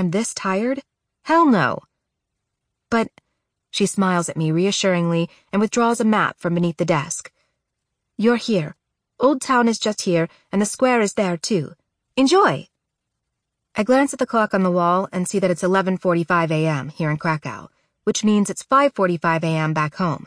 I'm this tired? Hell no. But she smiles at me reassuringly and withdraws a map from beneath the desk. You're here. Old Town is just here, and the square is there, too. Enjoy! I glance at the clock on the wall and see that it's 11:45 a.m. here in Krakow, which means it's 5:45 a.m. back home.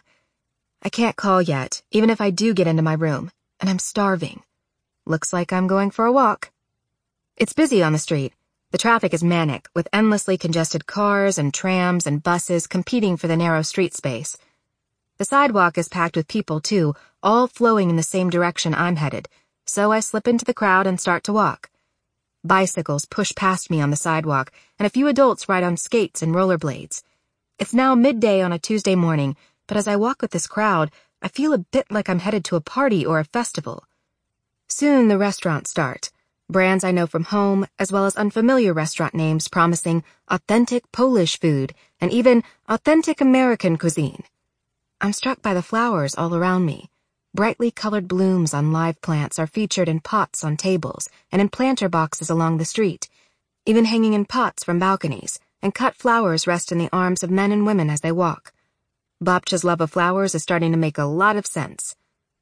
I can't call yet, even if I do get into my room, and I'm starving. Looks like I'm going for a walk. It's busy on the street. The traffic is manic, with endlessly congested cars and trams and buses competing for the narrow street space. The sidewalk is packed with people, too, all flowing in the same direction I'm headed, so I slip into the crowd and start to walk. Bicycles push past me on the sidewalk, and a few adults ride on skates and rollerblades. It's now midday on a Tuesday morning, but as I walk with this crowd, I feel a bit like I'm headed to a party or a festival. Soon the restaurants start, brands I know from home, as well as unfamiliar restaurant names promising authentic Polish food and even authentic American cuisine. I'm struck by the flowers all around me. Brightly colored blooms on live plants are featured in pots on tables and in planter boxes along the street, even hanging in pots from balconies, and cut flowers rest in the arms of men and women as they walk. Babcia's love of flowers is starting to make a lot of sense.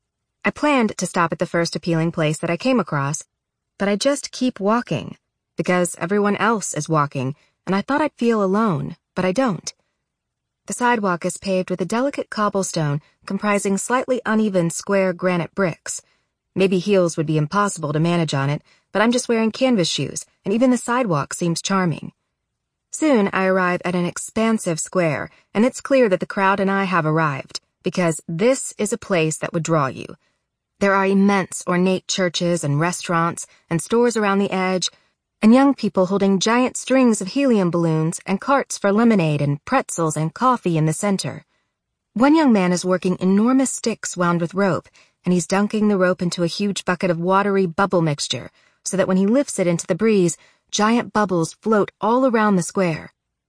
I planned to stop at the first appealing place that I came across, but I just keep walking, because everyone else is walking, and I thought I'd feel alone, but I don't. The sidewalk is paved with a delicate cobblestone comprising slightly uneven square granite bricks. Maybe heels would be impossible to manage on it, but I'm just wearing canvas shoes, and even the sidewalk seems charming. Soon I arrive at an expansive square, and it's clear that the crowd and I have arrived, because this is a place that would draw you. There are immense ornate churches and restaurants and stores around the edge, and young people holding giant strings of helium balloons and carts for lemonade and pretzels and coffee in the center. One young man is working enormous sticks wound with rope, and he's dunking the rope into a huge bucket of watery bubble mixture, so that when he lifts it into the breeze, giant bubbles float all around the square.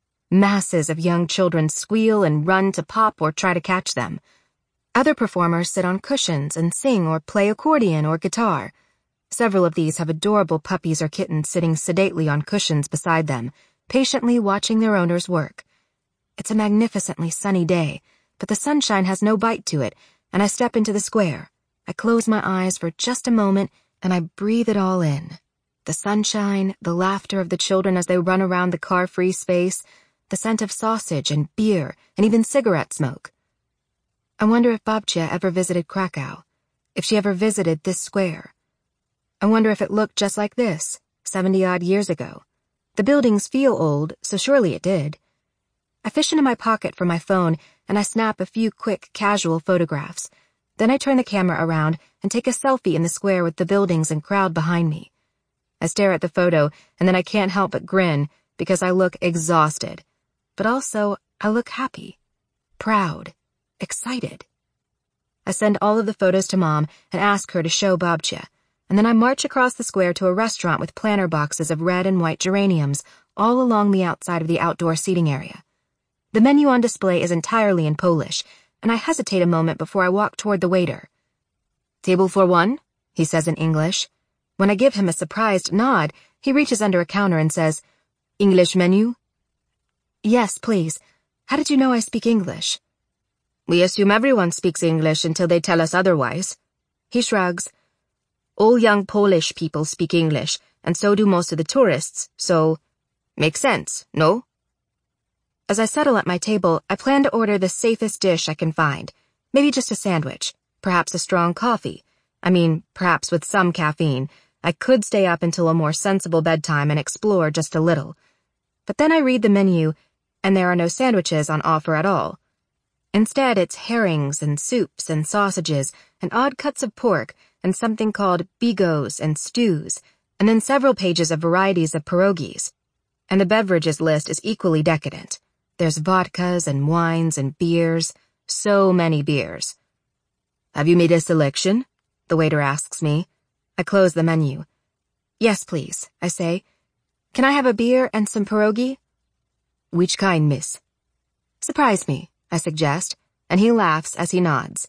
Masses of young children squeal and run to pop or try to catch them. Other performers sit on cushions and sing or play accordion or guitar. Several of these have adorable puppies or kittens sitting sedately on cushions beside them, patiently watching their owners work. It's a magnificently sunny day, but the sunshine has no bite to it, and I step into the square. I close my eyes for just a moment, and I breathe it all in. The sunshine, the laughter of the children as they run around the car-free space, the scent of sausage and beer, and even cigarette smoke. I wonder if Babcia ever visited Krakow, if she ever visited this square. I wonder if it looked just like this, 70-odd years ago. The buildings feel old, so surely it did. I fish into my pocket for my phone, and I snap a few quick, casual photographs. Then I turn the camera around and take a selfie in the square with the buildings and crowd behind me. I stare at the photo, and then I can't help but grin, because I look exhausted. But also, I look happy, proud, excited. I send all of the photos to Mom and ask her to show Babcia, and then I march across the square to a restaurant with planter boxes of red and white geraniums all along the outside of the outdoor seating area. The menu on display is entirely in Polish, and I hesitate a moment before I walk toward the waiter. "Table for one?" he says in English. When I give him a surprised nod, he reaches under a counter and says, "English menu?" "Yes, please. How did you know I speak English?" "We assume everyone speaks English until they tell us otherwise." He shrugs. "All young Polish people speak English, and so do most of the tourists, so... Makes sense, no?" As I settle at my table, I plan to order the safest dish I can find. Maybe just a sandwich, perhaps a strong coffee. Perhaps with some caffeine. I could stay up until a more sensible bedtime and explore just a little. But then I read the menu, and there are no sandwiches on offer at all. Instead, it's herrings and soups and sausages and odd cuts of pork and something called bigos and stews, and then several pages of varieties of pierogies. And the beverages list is equally decadent. There's vodkas and wines and beers, so many beers. "Have you made a selection?" the waiter asks me. I close the menu. "Yes, please," I say. "Can I have a beer and some pierogi?" "Which kind, miss?" "Surprise me," I suggest, and he laughs as he nods.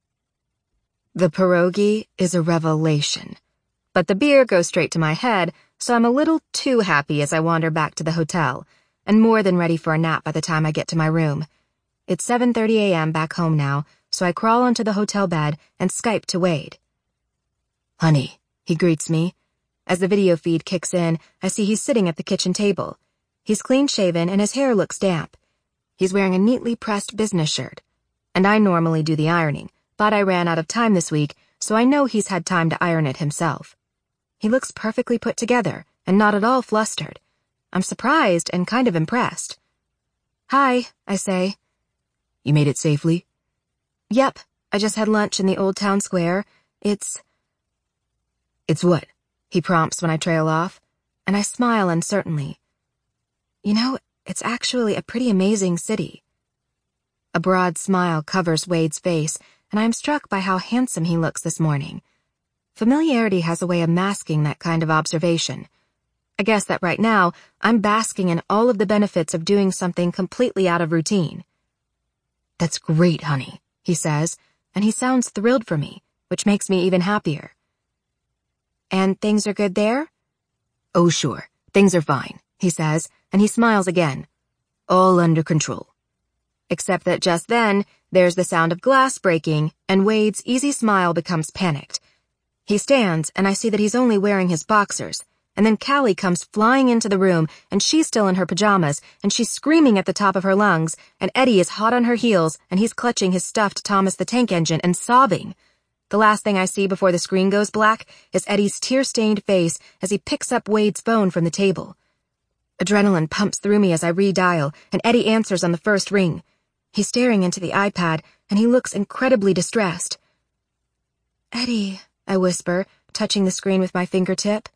The pierogi is a revelation, but the beer goes straight to my head, so I'm a little too happy as I wander back to the hotel, and more than ready for a nap by the time I get to my room. It's 7:30 a.m. back home now, so I crawl onto the hotel bed and Skype to Wade. "Honey," he greets me. As the video feed kicks in, I see he's sitting at the kitchen table. He's clean-shaven and his hair looks damp. He's wearing a neatly pressed business shirt. And I normally do the ironing, but I ran out of time this week, so I know he's had time to iron it himself. He looks perfectly put together and not at all flustered. I'm surprised and kind of impressed. "Hi," I say. "You made it safely?" "Yep, I just had lunch in the Old Town Square. It's what?" he prompts when I trail off, and I smile uncertainly. "You know, it's actually a pretty amazing city." A broad smile covers Wade's face, and I am struck by how handsome he looks this morning. Familiarity has a way of masking that kind of observation. I guess that right now, I'm basking in all of the benefits of doing something completely out of routine. "That's great, honey," he says, and he sounds thrilled for me, which makes me even happier. "And things are good there?" "Oh, sure, things are fine," he says, and he smiles again. "All under control." Except that just then, there's the sound of glass breaking, and Wade's easy smile becomes panicked. He stands, and I see that he's only wearing his boxers, and then Callie comes flying into the room, and she's still in her pajamas, and she's screaming at the top of her lungs, and Eddie is hot on her heels, and he's clutching his stuffed Thomas the Tank Engine and sobbing. The last thing I see before the screen goes black is Eddie's tear-stained face as he picks up Wade's phone from the table. Adrenaline pumps through me as I redial, and Eddie answers on the first ring. He's staring into the iPad, and he looks incredibly distressed. "Eddie," I whisper, touching the screen with my fingertip.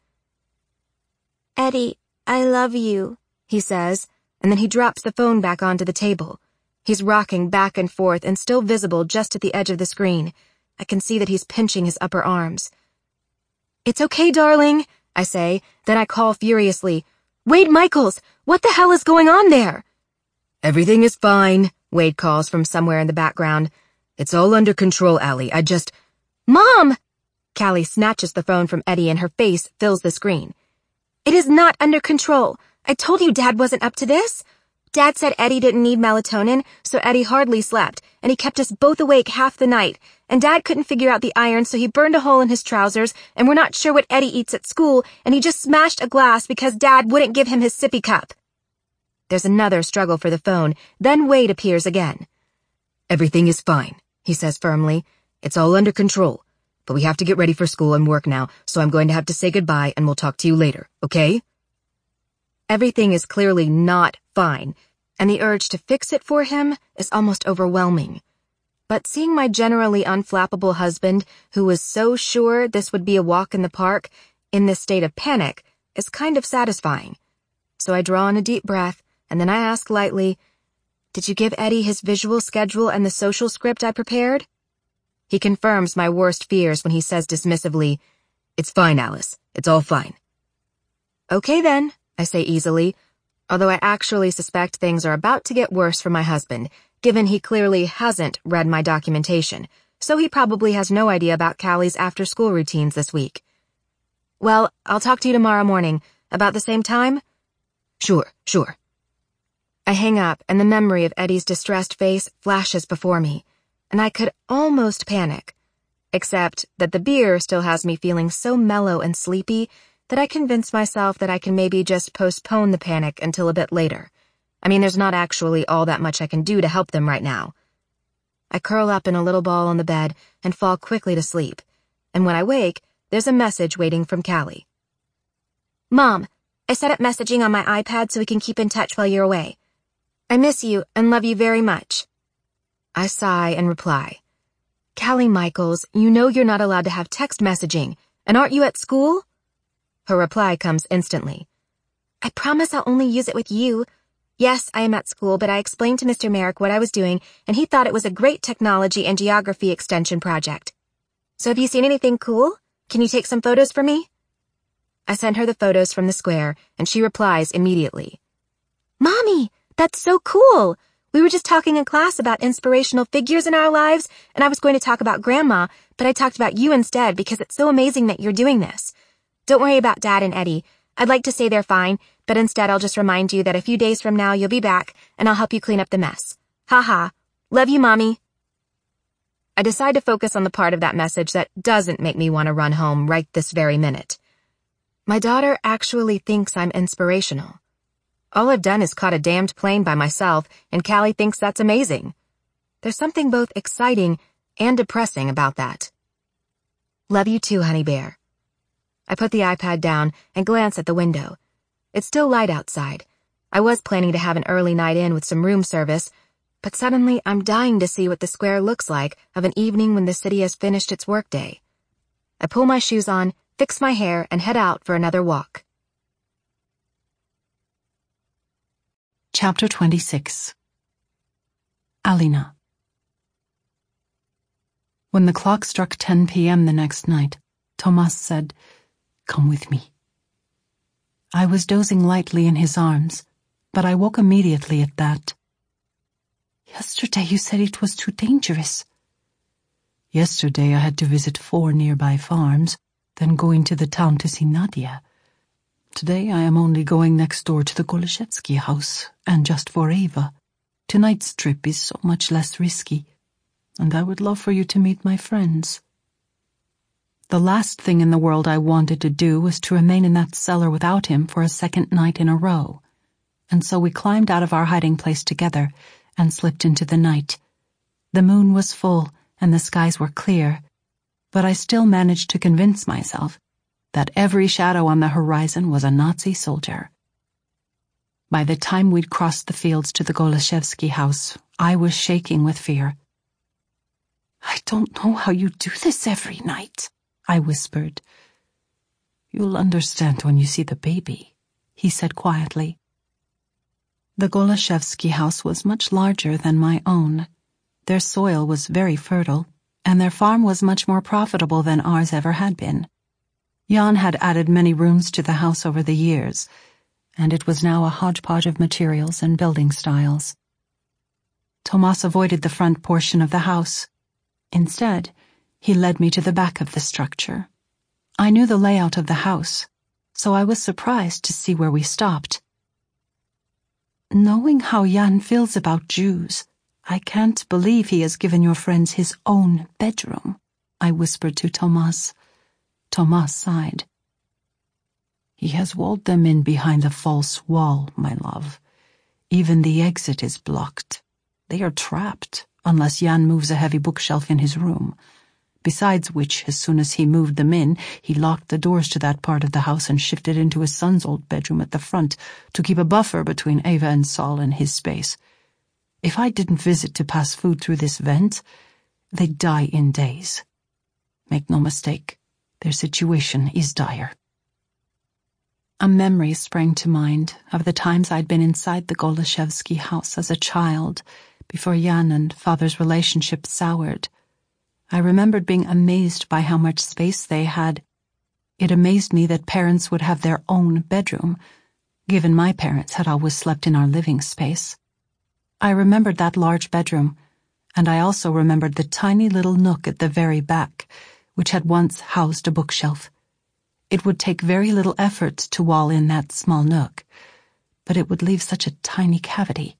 "Eddie, I love you," he says, and then he drops the phone back onto the table. He's rocking back and forth and still visible just at the edge of the screen. I can see that he's pinching his upper arms. "It's okay, darling," I say, then I call furiously, "Wade Michaels, what the hell is going on there?" "Everything is fine," Wade calls from somewhere in the background. "It's all under control, Allie. Mom!" Callie snatches the phone from Eddie and her face fills the screen. "It is not under control. I told you Dad wasn't up to this. Dad said Eddie didn't need melatonin, so Eddie hardly slept, and he kept us both awake half the night, and Dad couldn't figure out the iron, so he burned a hole in his trousers, and we're not sure what Eddie eats at school, and he just smashed a glass because Dad wouldn't give him his sippy cup." There's another struggle for the phone, then Wade appears again. "Everything is fine," he says firmly. "It's all under control. But we have to get ready for school and work now, so I'm going to have to say goodbye and we'll talk to you later, okay?" Everything is clearly not fine, and the urge to fix it for him is almost overwhelming. But seeing my generally unflappable husband, who was so sure this would be a walk in the park, in this state of panic, is kind of satisfying. So I draw in a deep breath, and then I ask lightly, "Did you give Eddie his visual schedule and the social script I prepared?" He confirms my worst fears when he says dismissively, "It's fine, Alice. It's all fine." "Okay then," I say easily, although I actually suspect things are about to get worse for my husband, given he clearly hasn't read my documentation, so he probably has no idea about Callie's after-school routines this week. "Well, I'll talk to you tomorrow morning. About the same time?" Sure. I hang up, and the memory of Eddie's distressed face flashes before me, and I could almost panic, except that the beer still has me feeling so mellow and sleepy that I convince myself that I can maybe just postpone the panic until a bit later. I mean, there's not actually all that much I can do to help them right now. I curl up in a little ball on the bed and fall quickly to sleep, and when I wake, there's a message waiting from Callie. "Mom, I set up messaging on my iPad so we can keep in touch while you're away. I miss you and love you very much." I sigh and reply, "Callie Michaels, you know you're not allowed to have text messaging, and aren't you at school?" Her reply comes instantly. "I promise I'll only use it with you. Yes, I am at school, but I explained to Mr. Merrick what I was doing, and he thought it was a great technology and geography extension project. So have you seen anything cool? Can you take some photos for me?" I send her the photos from the square, and she replies immediately. "Mommy, that's so cool! We were just talking in class about inspirational figures in our lives, and I was going to talk about Grandma, but I talked about you instead because it's so amazing that you're doing this. Don't worry about Dad and Eddie. I'd like to say they're fine, but instead I'll just remind you that a few days from now you'll be back, and I'll help you clean up the mess. Ha. Love you, Mommy. I decide to focus on the part of that message that doesn't make me want to run home right this very minute. My daughter actually thinks I'm inspirational. All I've done is caught a damned plane by myself, and Callie thinks that's amazing. There's something both exciting and depressing about that. Love you too, honey bear. I put the iPad down and glance at the window. It's still light outside. I was planning to have an early night in with some room service, but suddenly I'm dying to see what the square looks like of an evening when the city has finished its workday. I pull my shoes on, fix my hair, and head out for another walk. Chapter 26. Alina. When the clock struck 10 p.m. the next night, Tomas said, "Come with me." I was dozing lightly in his arms, but I woke immediately at that. "Yesterday you said it was too dangerous." "Yesterday I had to visit 4 nearby farms, then go into the town to see Nadia. Today I am only going next door to the Golashevsky house, and just for Eva. Tonight's trip is so much less risky, and I would love for you to meet my friends." The last thing in the world I wanted to do was to remain in that cellar without him for a second night in a row, and so we climbed out of our hiding place together and slipped into the night. The moon was full and the skies were clear, but I still managed to convince myself that every shadow on the horizon was a Nazi soldier. By the time we'd crossed the fields to the Golashevsky house, I was shaking with fear. "I don't know how you do this every night," I whispered. "You'll understand when you see the baby," he said quietly. The Golashevsky house was much larger than my own. Their soil was very fertile, and their farm was much more profitable than ours ever had been. Jan had added many rooms to the house over the years, and it was now a hodgepodge of materials and building styles. Tomas avoided the front portion of the house. Instead, he led me to the back of the structure. I knew the layout of the house, so I was surprised to see where we stopped. "Knowing how Jan feels about Jews, I can't believe he has given your friends his own bedroom," I whispered to Tomas. Tomas sighed. "He has walled them in behind a false wall, my love. Even the exit is blocked. They are trapped, unless Jan moves a heavy bookshelf in his room. Besides which, as soon as he moved them in, he locked the doors to that part of the house and shifted into his son's old bedroom at the front to keep a buffer between Eva and Saul and his space. If I didn't visit to pass food through this vent, they'd die in days. Make no mistake, their situation is dire." A memory sprang to mind of the times I'd been inside the Golashevsky house as a child, before Jan and Father's relationship soured. I remembered being amazed by how much space they had. It amazed me that parents would have their own bedroom, given my parents had always slept in our living space. I remembered that large bedroom, and I also remembered the tiny little nook at the very back, which had once housed a bookshelf. It would take very little effort to wall in that small nook, but it would leave such a tiny cavity.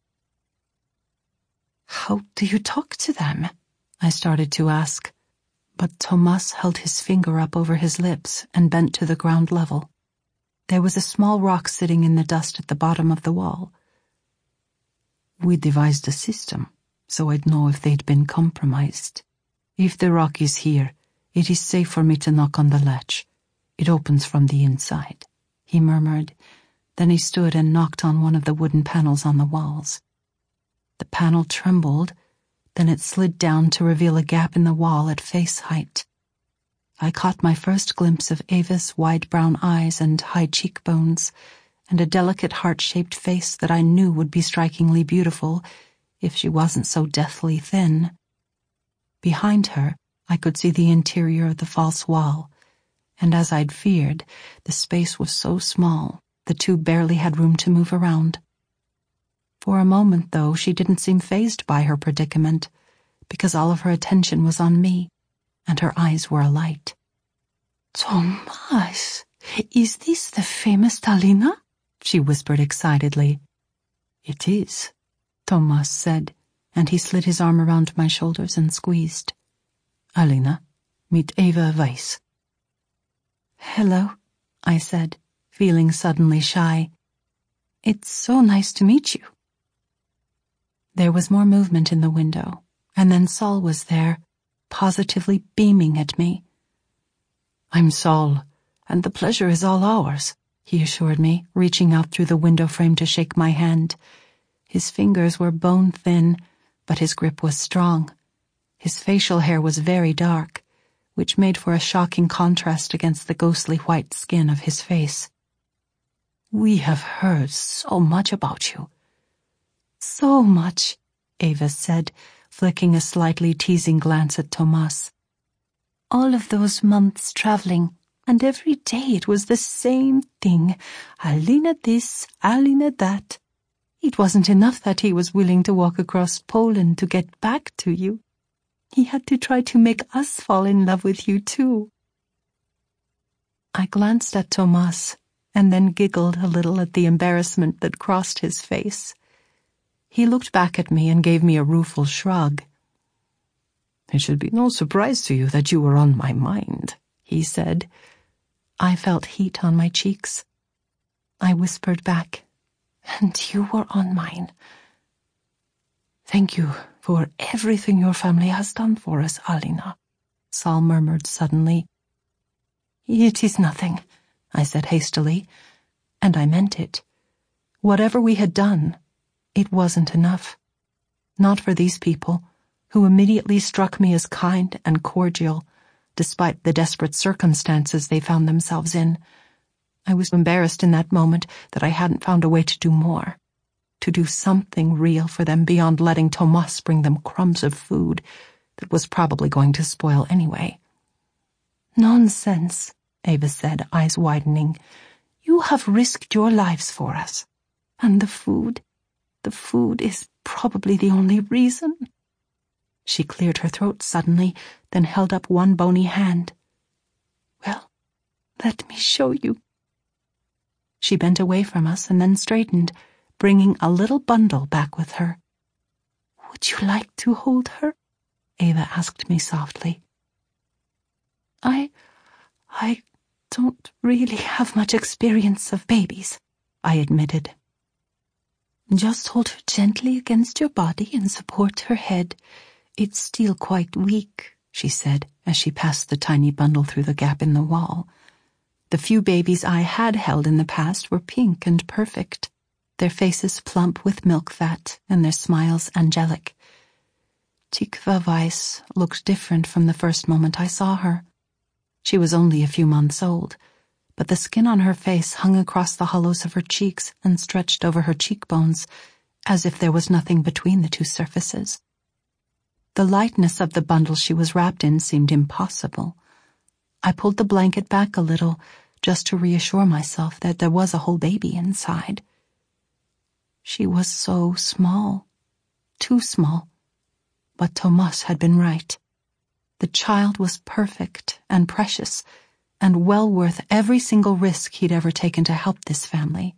"How do you talk to them?" I started to ask, but Tomas held his finger up over his lips and bent to the ground level. There was a small rock sitting in the dust at the bottom of the wall. "We devised a system, so I'd know if they'd been compromised. If the rock is here, it is safe for me to knock on the latch. It opens from the inside," he murmured. Then he stood and knocked on one of the wooden panels on the walls. The panel trembled, then it slid down to reveal a gap in the wall at face height. I caught my first glimpse of Ava's wide brown eyes and high cheekbones, and a delicate heart-shaped face that I knew would be strikingly beautiful if she wasn't so deathly thin. Behind her, I could see the interior of the false wall, and as I'd feared, the space was so small the two barely had room to move around. For a moment, though, she didn't seem fazed by her predicament, because all of her attention was on me, and her eyes were alight. "Tomas," Is this the famous Talina? She whispered excitedly. It is, Tomas said, and he slid his arm around my shoulders and squeezed. Alina, meet Eva Weiss. Hello, I said, feeling suddenly shy. It's so nice to meet you. There was more movement in the window, and then Saul was there, positively beaming at me. I'm Saul, and the pleasure is all ours, he assured me, reaching out through the window frame to shake my hand. His fingers were bone-thin, but his grip was strong. His facial hair was very dark, which made for a shocking contrast against the ghostly white skin of his face. We have heard so much about you. So much, Eva said, flicking a slightly teasing glance at Tomas. All of those months traveling, and every day it was the same thing. Alina this, Alina that. It wasn't enough that he was willing to walk across Poland to get back to you. He had to try to make us fall in love with you too. I glanced at Tomas, and then giggled a little at the embarrassment that crossed his face. He looked back at me and gave me a rueful shrug. It should be no surprise to you that you were on my mind, he said. I felt heat on my cheeks. I whispered back, and you were on mine. Thank you for everything your family has done for us, Alina, Saul murmured suddenly. It is nothing, I said hastily, and I meant it. Whatever we had done, it wasn't enough. Not for these people, who immediately struck me as kind and cordial, despite the desperate circumstances they found themselves in. I was embarrassed in that moment that I hadn't found a way to do more, to do something real for them beyond letting Tomas bring them crumbs of food that was probably going to spoil anyway. Nonsense, Eva said, eyes widening. You have risked your lives for us. And the food is probably the only reason. She cleared her throat suddenly, then held up one bony hand. Well, let me show you. She bent away from us and then straightened, bringing a little bundle back with her. Would you like to hold her? Eva asked me softly. I don't really have much experience of babies, I admitted. Just hold her gently against your body and support her head. It's still quite weak, she said, as she passed the tiny bundle through the gap in the wall. The few babies I had held in the past were pink and perfect, their faces plump with milk fat and their smiles angelic. Tikva Weiss looked different from the first moment I saw her. She was only a few months old, but the skin on her face hung across the hollows of her cheeks and stretched over her cheekbones, as if there was nothing between the two surfaces. The lightness of the bundle she was wrapped in seemed impossible. I pulled the blanket back a little, just to reassure myself that there was a whole baby inside. She was so small, too small. But Tomas had been right. The child was perfect and precious, and well worth every single risk he'd ever taken to help this family.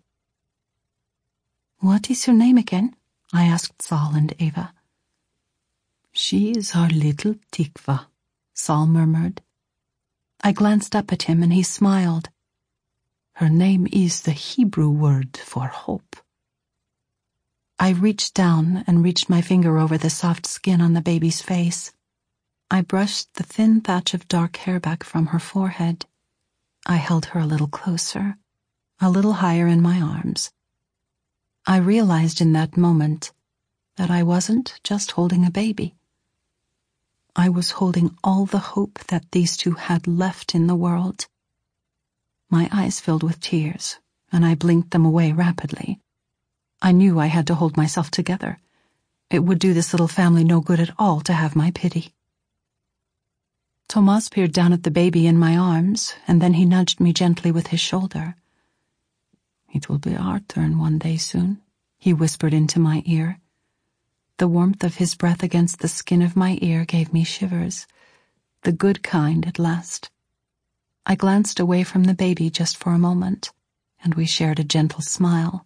What is your name again? I asked Saul and Eva. She is our little Tikva, Saul murmured. I glanced up at him and he smiled. Her name is the Hebrew word for hope. I reached down and reached my finger over the soft skin on the baby's face. I brushed the thin thatch of dark hair back from her forehead. I held her a little closer, a little higher in my arms. I realized in that moment that I wasn't just holding a baby. I was holding all the hope that these two had left in the world. My eyes filled with tears, and I blinked them away rapidly. I knew I had to hold myself together. It would do this little family no good at all to have my pity. Tomas peered down at the baby in my arms, and then he nudged me gently with his shoulder. It will be our turn one day soon, he whispered into my ear. The warmth of his breath against the skin of my ear gave me shivers, the good kind at last. I glanced away from the baby just for a moment, and we shared a gentle smile.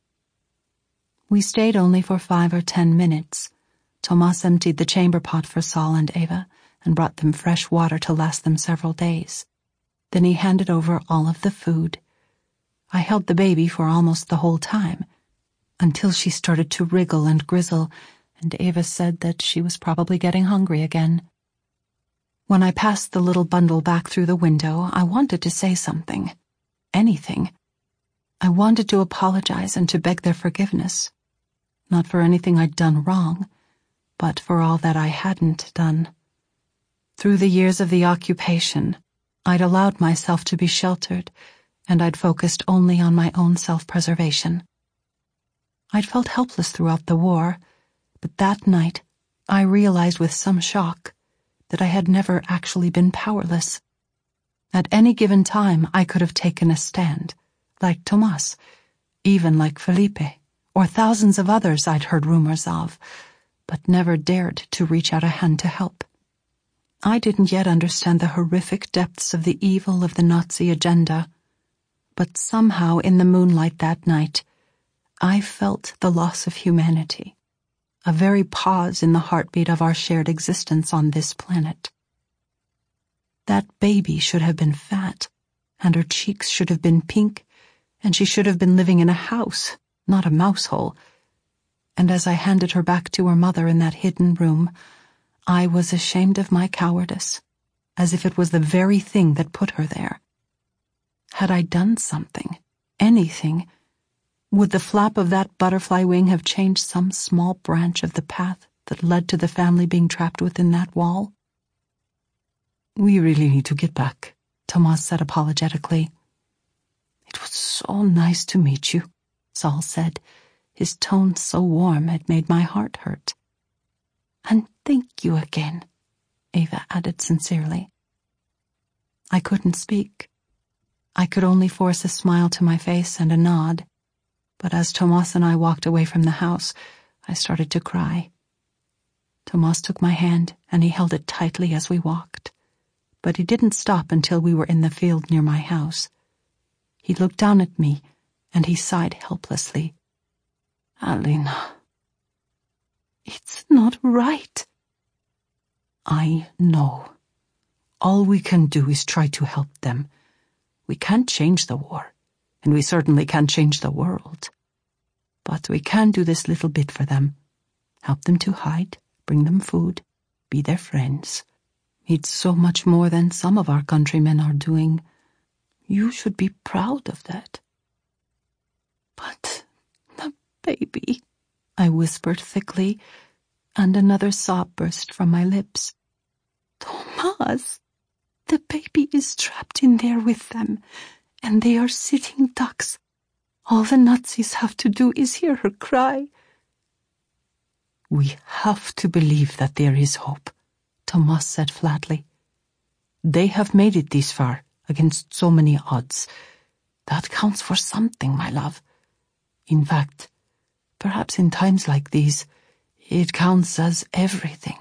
We stayed only for 5 or 10 minutes. Tomas emptied the chamber pot for Saul and Eva and brought them fresh water to last them several days. Then he handed over all of the food. I held the baby for almost the whole time, until she started to wriggle and grizzle, and Eva said that she was probably getting hungry again. When I passed the little bundle back through the window, I wanted to say something. Anything. I wanted to apologize and to beg their forgiveness. Not for anything I'd done wrong, but for all that I hadn't done. Through the years of the occupation, I'd allowed myself to be sheltered, and I'd focused only on my own self-preservation. I'd felt helpless throughout the war, but that night I realized with some shock that I had never actually been powerless. At any given time I could have taken a stand, like Tomas, even like Felipe, or thousands of others I'd heard rumors of, but never dared to reach out a hand to help. I didn't yet understand the horrific depths of the evil of the Nazi agenda, but somehow in the moonlight that night, I felt the loss of humanity, a very pause in the heartbeat of our shared existence on this planet. That baby should have been fat, and her cheeks should have been pink, and she should have been living in a house, not a mouse hole. And as I handed her back to her mother in that hidden room, I was ashamed of my cowardice, as if it was the very thing that put her there. Had I done something, anything, would the flap of that butterfly wing have changed some small branch of the path that led to the family being trapped within that wall? "We really need to get back," Tomas said apologetically. "It was so nice to meet you," Saul said, his tone so warm it made my heart hurt. "And thank you again," Eva added sincerely. I couldn't speak. I could only force a smile to my face and a nod. But as Tomas and I walked away from the house, I started to cry. Tomas took my hand, and he held it tightly as we walked. But he didn't stop until we were in the field near my house. He looked down at me, and he sighed helplessly. "Alina, it's not right." "I know. All we can do is try to help them. We can't change the war, and we certainly can't change the world. But we can do this little bit for them. Help them to hide, bring them food, be their friends. It's so much more than some of our countrymen are doing. You should be proud of that." "But the baby," I whispered thickly, and another sob burst from my lips. "Tomas, the baby is trapped in there with them, and they are sitting ducks. All the Nazis have to do is hear her cry." "We have to believe that there is hope," Tomas said flatly. "They have made it this far, against so many odds. That counts for something, my love. In fact, perhaps in times like these, it counts as everything."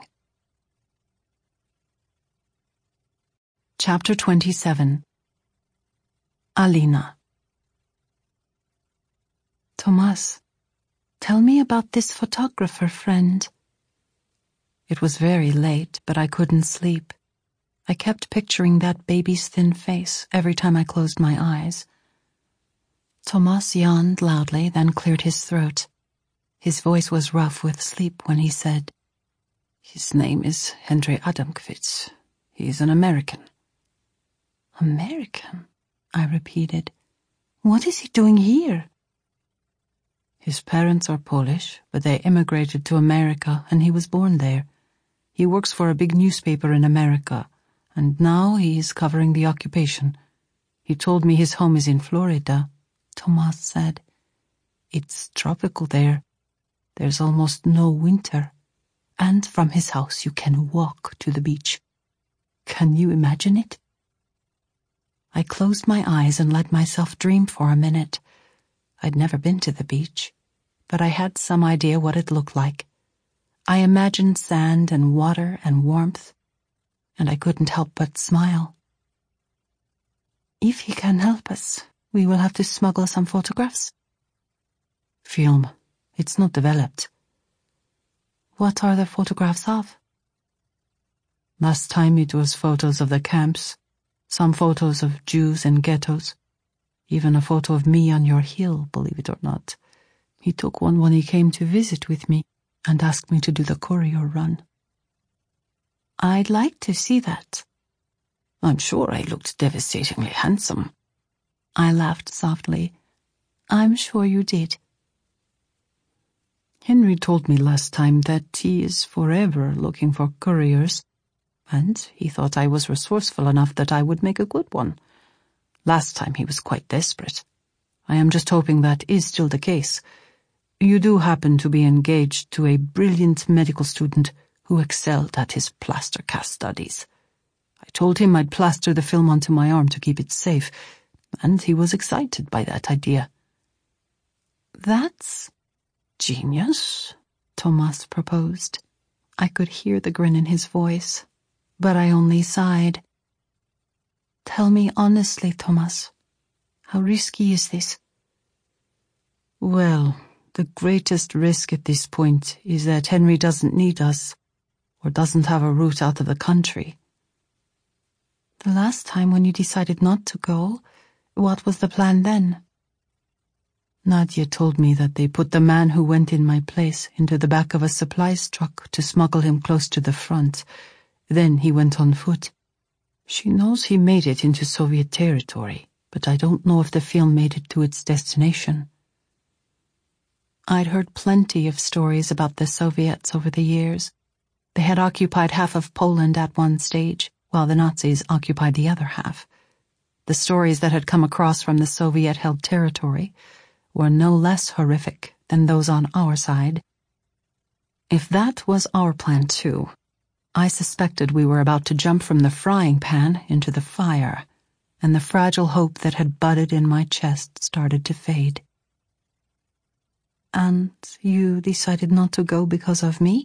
Chapter 27. Alina. "Tomas, tell me about this photographer friend." It was very late, but I couldn't sleep. I kept picturing that baby's thin face every time I closed my eyes. Tomas yawned loudly, then cleared his throat. His voice was rough with sleep when he said, "His name is Henry Adamkvitz. He is an American." "American?" I repeated. "What is he doing here?" "His parents are Polish, but they immigrated to America and he was born there. He works for a big newspaper in America, and now he is covering the occupation. He told me his home is in Florida," Tomas said. "It's tropical there. There's almost no winter, and from his house you can walk to the beach. Can you imagine it?" I closed my eyes and let myself dream for a minute. I'd never been to the beach, but I had some idea what it looked like. I imagined sand and water and warmth, and I couldn't help but smile. If he can help us, we will have to smuggle some photographs. Film. It's not developed. What are the photographs of? Last time it was photos of the camps, some photos of Jews in ghettos, even a photo of me on your hill, believe it or not. He took one when he came to visit with me and asked me to do the courier run. I'd like to see that. I'm sure I looked devastatingly handsome. I laughed softly. I'm sure you did. Henry told me last time that he is forever looking for couriers, and he thought I was resourceful enough that I would make a good one. Last time he was quite desperate. I am just hoping that is still the case. You do happen to be engaged to a brilliant medical student who excelled at his plaster cast studies. I told him I'd plaster the film onto my arm to keep it safe, and he was excited by that idea. That's genius, Tomas proposed. I could hear the grin in his voice, but I only sighed. Tell me honestly, Tomas, how risky is this? Well, the greatest risk at this point is that Henry doesn't need us, or doesn't have a route out of the country. The last time when you decided not to go, what was the plan then? Nadia told me that they put the man who went in my place into the back of a supplies truck to smuggle him close to the front. Then he went on foot. She knows he made it into Soviet territory, but I don't know if the film made it to its destination. I'd heard plenty of stories about the Soviets over the years. They had occupied half of Poland at one stage, while the Nazis occupied the other half. The stories that had come across from the Soviet-held territory were no less horrific than those on our side. If that was our plan too, I suspected we were about to jump from the frying pan into the fire, and the fragile hope that had budded in my chest started to fade. And you decided not to go because of me?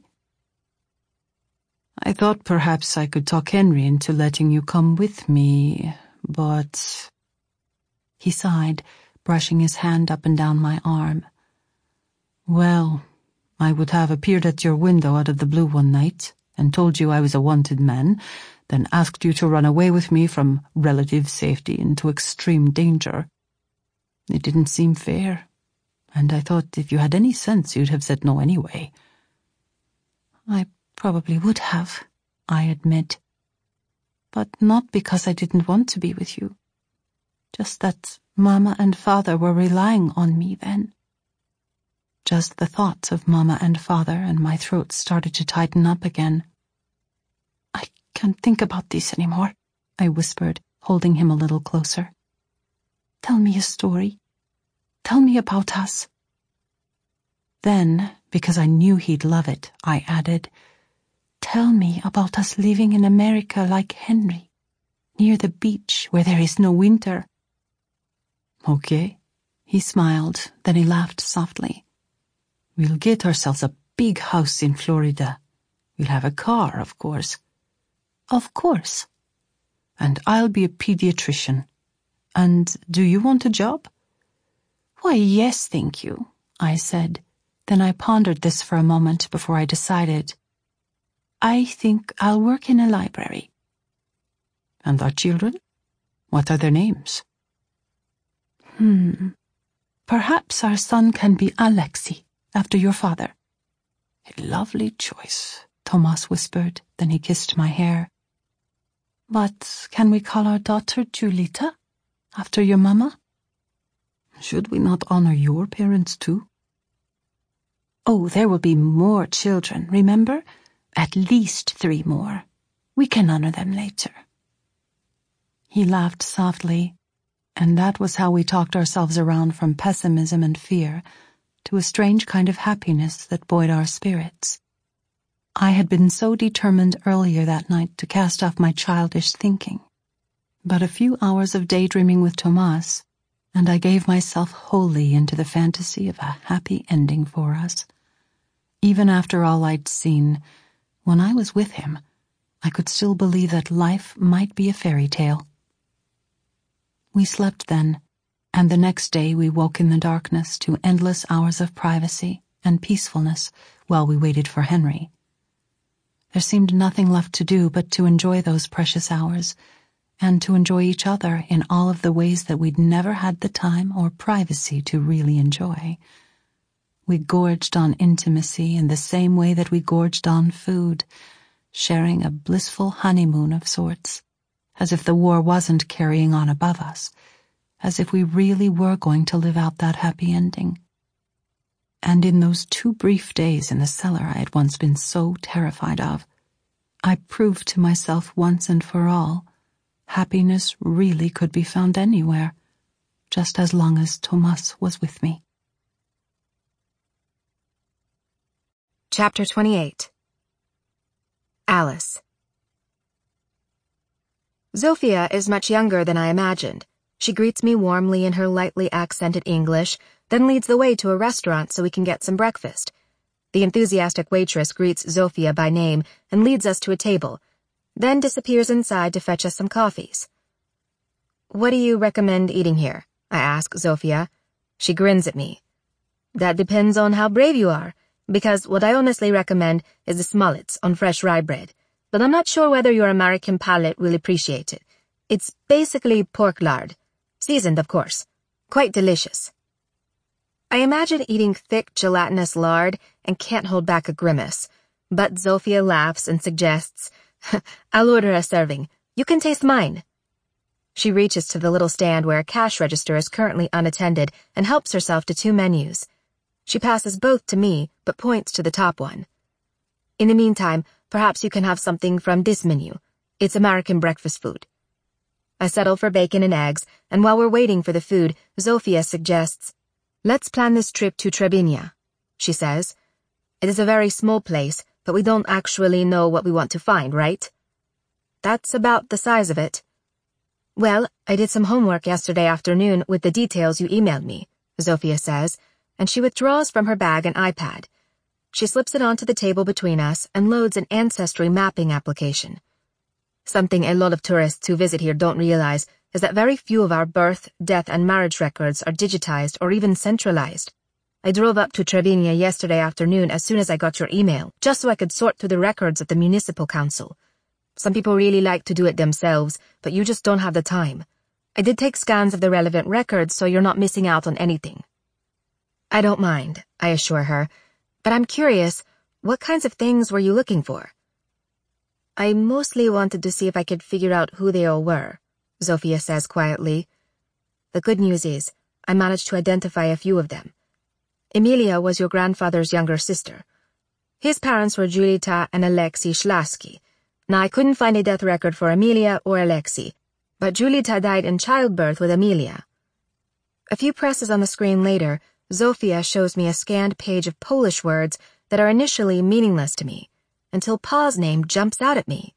I thought perhaps I could talk Henry into letting you come with me, but... He sighed, brushing his hand up and down my arm. Well, I would have appeared at your window out of the blue one night and told you I was a wanted man, then asked you to run away with me from relative safety into extreme danger. It didn't seem fair, and I thought if you had any sense you'd have said no anyway. I probably would have, I admit. But not because I didn't want to be with you. Just that Mama and Father were relying on me then. Just the thought of Mama and Father, and my throat started to tighten up again. I can't think about this anymore, I whispered, holding him a little closer. Tell me a story. Tell me about us. Then, because I knew he'd love it, I added, tell me about us living in America like Henry, near the beach where there is no winter. Okay, he smiled, then he laughed softly. We'll get ourselves a big house in Florida. We'll have a car, of course. Of course. And I'll be a pediatrician. And do you want a job? Why, yes, thank you, I said. Then I pondered this for a moment before I decided. I think I'll work in a library. And our children? What are their names? Perhaps our son can be Alexei, after your father. A lovely choice, Tomas whispered, then he kissed my hair. But can we call our daughter Julita, after your mama? Should we not honor your parents too? Oh, there will be more children, remember? At least 3 more. We can honor them later. He laughed softly, and that was how we talked ourselves around from pessimism and fear to a strange kind of happiness that buoyed our spirits. I had been so determined earlier that night to cast off my childish thinking. But a few hours of daydreaming with Tomas, and I gave myself wholly into the fantasy of a happy ending for us. Even after all I'd seen, when I was with him, I could still believe that life might be a fairy tale. We slept then, and the next day we woke in the darkness to endless hours of privacy and peacefulness while we waited for Henry. There seemed nothing left to do but to enjoy those precious hours, and to enjoy each other in all of the ways that we'd never had the time or privacy to really enjoy. We gorged on intimacy in the same way that we gorged on food, sharing a blissful honeymoon of sorts, as if the war wasn't carrying on above us, as if we really were going to live out that happy ending. And in those 2 brief days in the cellar I had once been so terrified of, I proved to myself once and for all, happiness really could be found anywhere, just as long as Tomas was with me. Chapter 28. Alice. Zofia is much younger than I imagined. She greets me warmly in her lightly accented English, then leads the way to a restaurant so we can get some breakfast. The enthusiastic waitress greets Zofia by name and leads us to a table, then disappears inside to fetch us some coffees. "What do you recommend eating here?" I ask Zofia. She grins at me. "That depends on how brave you are, because what I honestly recommend is the smollets on fresh rye bread, but I'm not sure whether your American palate will appreciate it. It's basically pork lard, seasoned of course. Quite delicious." I imagine eating thick, gelatinous lard and can't hold back a grimace, but Zofia laughs and suggests, "I'll order a serving. You can taste mine." She reaches to the little stand where a cash register is currently unattended and helps herself to 2 menus. She passes both to me, but points to the top one. "In the meantime, perhaps you can have something from this menu. It's American breakfast food." I settle for bacon and eggs, and while we're waiting for the food, Zofia suggests, "Let's plan this trip to Trebinja," she says. "It is a very small place, but we don't actually know what we want to find, right?" "That's about the size of it." "Well, I did some homework yesterday afternoon with the details you emailed me," Zofia says, and she withdraws from her bag an iPad. She slips it onto the table between us and loads an ancestry mapping application. Something a lot of tourists who visit here don't realize is that very few of our birth, death, and marriage records are digitized or even centralized. I drove up to Trebinja yesterday afternoon as soon as I got your email, just so I could sort through the records at the municipal council. Some people really like to do it themselves, but you just don't have the time. I did take scans of the relevant records, so you're not missing out on anything. "I don't mind," I assure her, "but I'm curious, what kinds of things were you looking for?" "I mostly wanted to see if I could figure out who they all were," Zofia says quietly. "The good news is, I managed to identify a few of them. Emilia was your grandfather's younger sister. His parents were Julita and Alexei Shlasky. Now, I couldn't find a death record for Emilia or Alexei, but Julita died in childbirth with Emilia." A few presses on the screen later, Zofia shows me a scanned page of Polish words that are initially meaningless to me, until Pa's name jumps out at me.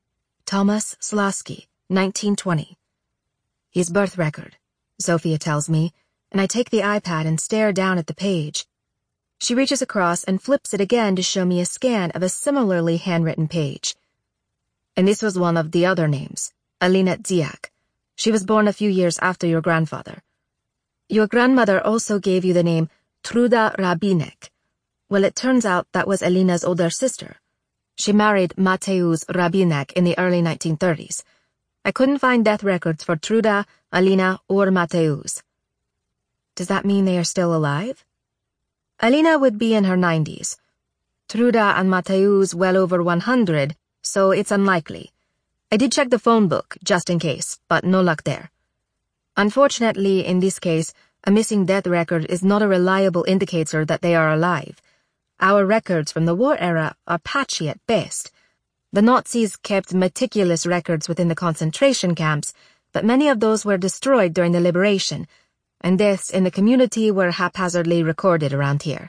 Tomas Szlosky, 1920. "His birth record," Zofia tells me, and I take the iPad and stare down at the page. She reaches across and flips it again to show me a scan of a similarly handwritten page. "And this was one of the other names, Alina Dziak. She was born a few years after your grandfather. Your grandmother also gave you the name Truda Rabinek. Well, it turns out that was Alina's older sister. She married Mateusz Rabinek in the early 1930s. I couldn't find death records for Truda, Alina, or Mateusz." "Does that mean they are still alive?" "Alina would be in her 90s. Truda and Mateusz well over 100, so it's unlikely. I did check the phone book, just in case, but no luck there. Unfortunately, in this case, a missing death record is not a reliable indicator that they are alive. Our records from the war era are patchy at best. The Nazis kept meticulous records within the concentration camps, but many of those were destroyed during the liberation, and deaths in the community were haphazardly recorded around here."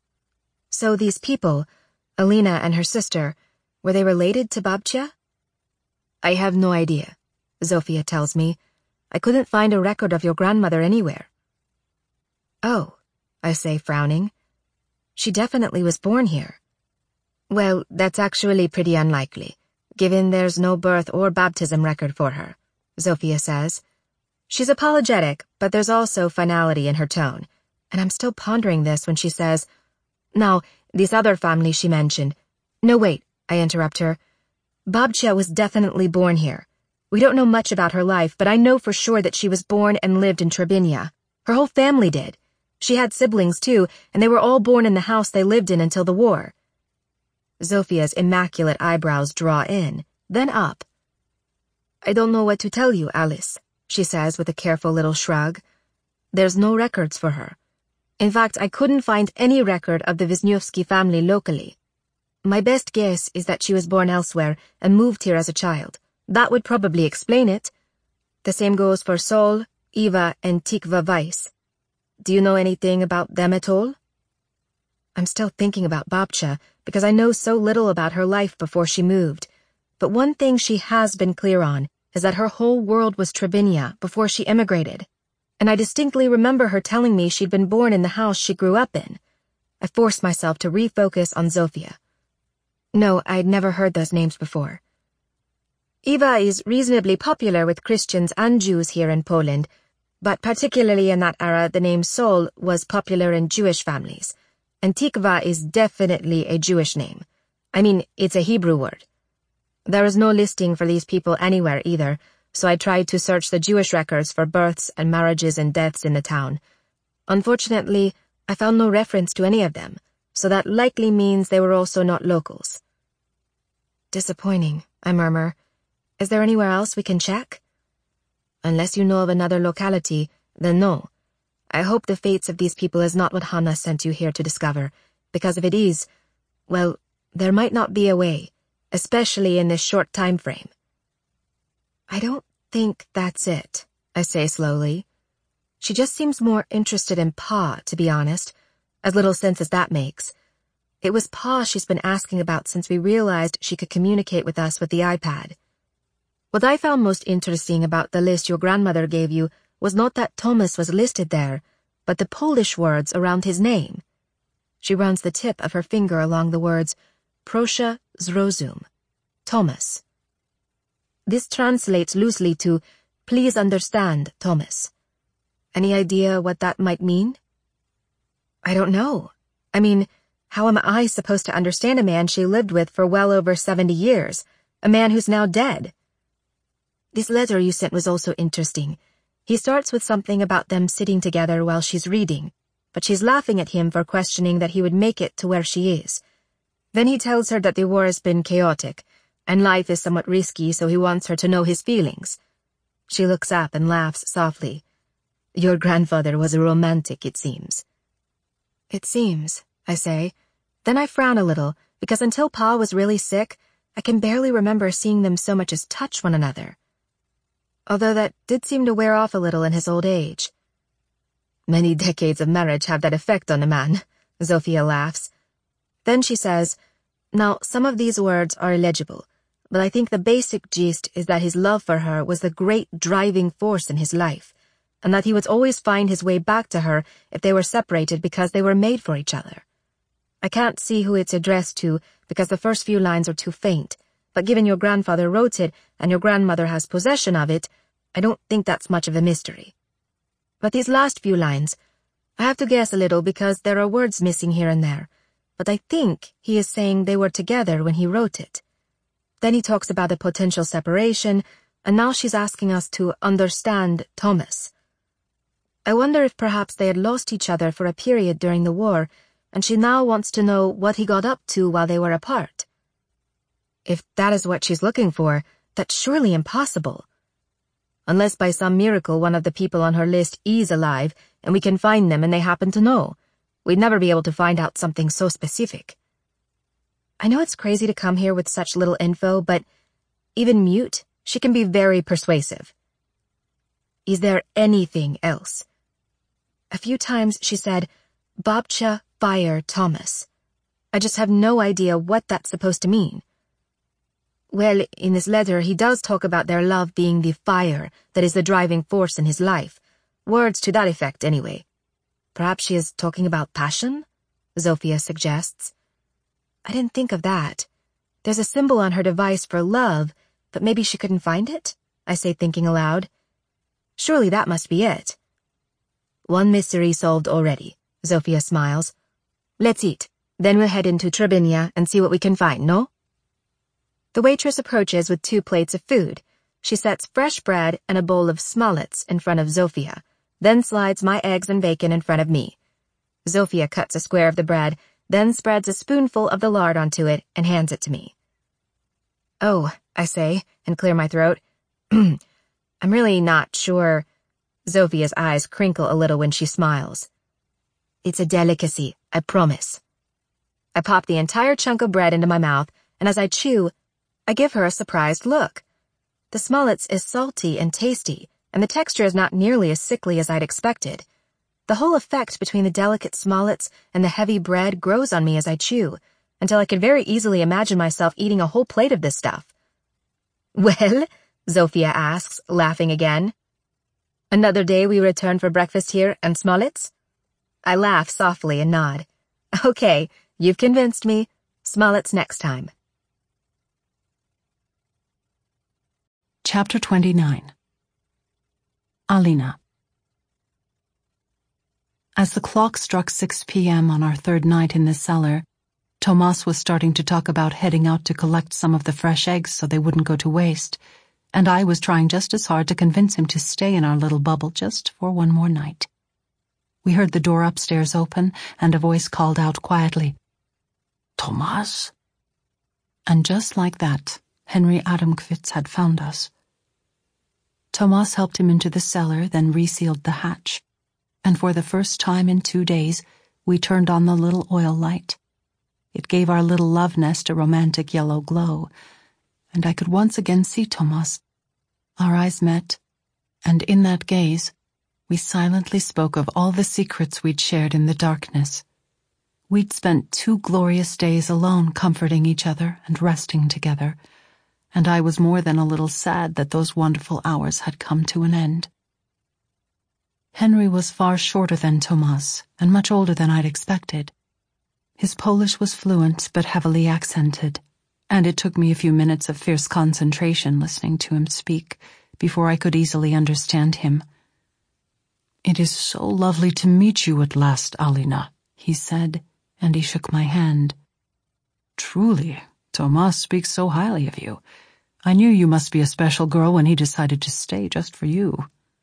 "So these people, Alina and her sister, were they related to Babcia?" "I have no idea," Zofia tells me. "I couldn't find a record of your grandmother anywhere." "Oh," I say, frowning. "She definitely was born here." "Well, that's actually pretty unlikely, given there's no birth or baptism record for her," Zofia says. She's apologetic, but there's also finality in her tone, and I'm still pondering this when she says, "Now, this other family she mentioned." "No, wait," I interrupt her. "Babcia was definitely born here. We don't know much about her life, but I know for sure that she was born and lived in Trebinia. Her whole family did. She had siblings, too, and they were all born in the house they lived in until the war." Zofia's immaculate eyebrows draw in, then up. "I don't know what to tell you, Alice," she says with a careful little shrug. "There's no records for her. In fact, I couldn't find any record of the Wisniewski family locally. My best guess is that she was born elsewhere and moved here as a child. That would probably explain it. The same goes for Sol, Eva, and Tikva Weiss. Do you know anything about them at all?" I'm still thinking about Babcia because I know so little about her life before she moved, but one thing she has been clear on is that her whole world was Trebinia before she immigrated, and I distinctly remember her telling me she'd been born in the house she grew up in. I forced myself to refocus on Zofia. No, I'd never heard those names before. Eva is reasonably popular with Christians and Jews here in Poland, but particularly in that era the name Sol was popular in Jewish families, and Tikva is definitely a Jewish name. I mean, it's a Hebrew word. There is no listing for these people anywhere either, so I tried to search the Jewish records for births and marriages and deaths in the town. Unfortunately, I found no reference to any of them, so that likely means they were also not locals. Disappointing, I murmur. Is there anywhere else we can check? Unless you know of another locality, then no. I hope the fates of these people is not what Hannah sent you here to discover, because if it is, well, there might not be a way, especially in this short time frame. I don't think that's it, I say slowly. She just seems more interested in Pa, to be honest, as little sense as that makes. It was Pa she's been asking about since we realized she could communicate with us with the iPad. What I found most interesting about the list your grandmother gave you was not that Thomas was listed there, but the Polish words around his name. She runs the tip of her finger along the words, Proszę zrozum, Thomas. This translates loosely to, please understand, Thomas. Any idea what that might mean? I don't know. I mean, how am I supposed to understand a man she lived with for well over 70 years, a man who's now dead? This letter you sent was also interesting. He starts with something about them sitting together while she's reading, but she's laughing at him for questioning that he would make it to where she is. Then he tells her that the war has been chaotic, and life is somewhat risky, so he wants her to know his feelings. She looks up and laughs softly. Your grandfather was a romantic, it seems. It seems, I say. Then I frown a little, because until Pa was really sick, I can barely remember seeing them so much as touch one another. Although that did seem to wear off a little in his old age. Many decades of marriage have that effect on a man, Zofia laughs. Then she says, now some of these words are illegible, but I think the basic gist is that his love for her was the great driving force in his life, and that he would always find his way back to her if they were separated because they were made for each other. I can't see who it's addressed to because the first few lines are too faint, but given your grandfather wrote it and your grandmother has possession of it, I don't think that's much of a mystery. But these last few lines, I have to guess a little because there are words missing here and there, but I think he is saying they were together when he wrote it. Then he talks about a potential separation, and now she's asking us to understand Thomas. I wonder if perhaps they had lost each other for a period during the war, and she now wants to know what he got up to while they were apart. If that is what she's looking for, that's surely impossible. Unless by some miracle one of the people on her list is alive, and we can find them and they happen to know. We'd never be able to find out something so specific. I know it's crazy to come here with such little info, but even mute, she can be very persuasive. Is there anything else? A few times she said, Babcia fire Thomas. I just have no idea what that's supposed to mean. Well, in this letter he does talk about their love being the fire that is the driving force in his life. Words to that effect, anyway. Perhaps she is talking about passion? Zofia suggests. I didn't think of that. There's a symbol on her device for love, but maybe she couldn't find it? I say, thinking aloud. Surely that must be it. One mystery solved already, Zofia smiles. Let's eat. Then we'll head into Trebinia and see what we can find, no? The waitress approaches with 2 plates of food. She sets fresh bread and a bowl of smallets in front of Zofia, then slides my eggs and bacon in front of me. Zofia cuts a square of the bread, then spreads a spoonful of the lard onto it and hands it to me. Oh, I say, and clear my throat. I'm really not sure. Zofia's eyes crinkle a little when she smiles. It's a delicacy, I promise. I pop the entire chunk of bread into my mouth, and as I chew, I give her a surprised look. The smallets is salty and tasty, and the texture is not nearly as sickly as I'd expected. The whole effect between the delicate smallets and the heavy bread grows on me as I chew, until I could very easily imagine myself eating a whole plate of this stuff. Well? Zofia asks, laughing again. Another day we return for breakfast here and smallets? I laugh softly and nod. Okay, you've convinced me. Smallets next time. Chapter 29. Alina. As the clock struck 6 p.m. on our 3rd night in the cellar, Tomas was starting to talk about heading out to collect some of the fresh eggs so they wouldn't go to waste, and I was trying just as hard to convince him to stay in our little bubble just for one more night. We heard the door upstairs open, and a voice called out quietly, "Tomas?" And just like that, Henry Adamkvitz had found us. Tomas helped him into the cellar, then resealed the hatch, and for the first time in 2 days, we turned on the little oil light. It gave our little love nest a romantic yellow glow, and I could once again see Tomas. Our eyes met, and in that gaze, we silently spoke of all the secrets we'd shared in the darkness. We'd spent 2 glorious days alone, comforting each other and resting together, and I was more than a little sad that those wonderful hours had come to an end. Henry was far shorter than Tomas, and much older than I'd expected. His Polish was fluent but heavily accented, and it took me a few minutes of fierce concentration listening to him speak before I could easily understand him. "It is so lovely to meet you at last, Alina," he said, and he shook my hand. "Truly, Tomas speaks so highly of you. I knew you must be a special girl when he decided to stay just for you."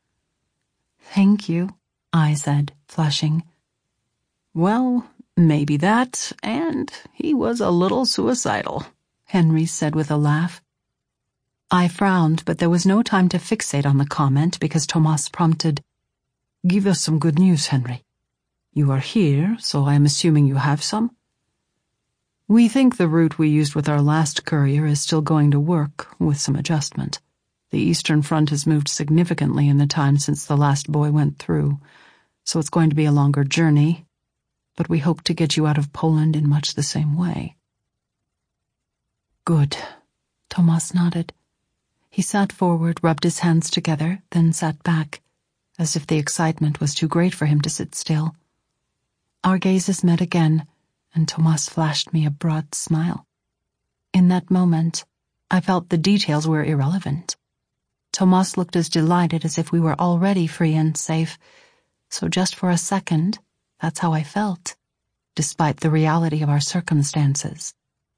"Thank you," I said, flushing. "Well, maybe that, and he was a little suicidal," Henry said with a laugh. I frowned, but there was no time to fixate on the comment because Tomas prompted, "Give us some good news, Henry. You are here, so I am assuming you have some?" "We think the route we used with our last courier is still going to work, with some adjustment. The Eastern Front has moved significantly in the time since the last boy went through, so it's going to be a longer journey, but we hope to get you out of Poland in much the same way." "Good," Tomas nodded. He sat forward, rubbed his hands together, then sat back, as if the excitement was too great for him to sit still. Our gazes met again, and Tomas flashed me a broad smile. In that moment, I felt the details were irrelevant. Tomas looked as delighted as if we were already free and safe, so just for a second, that's how I felt, despite the reality of our circumstances.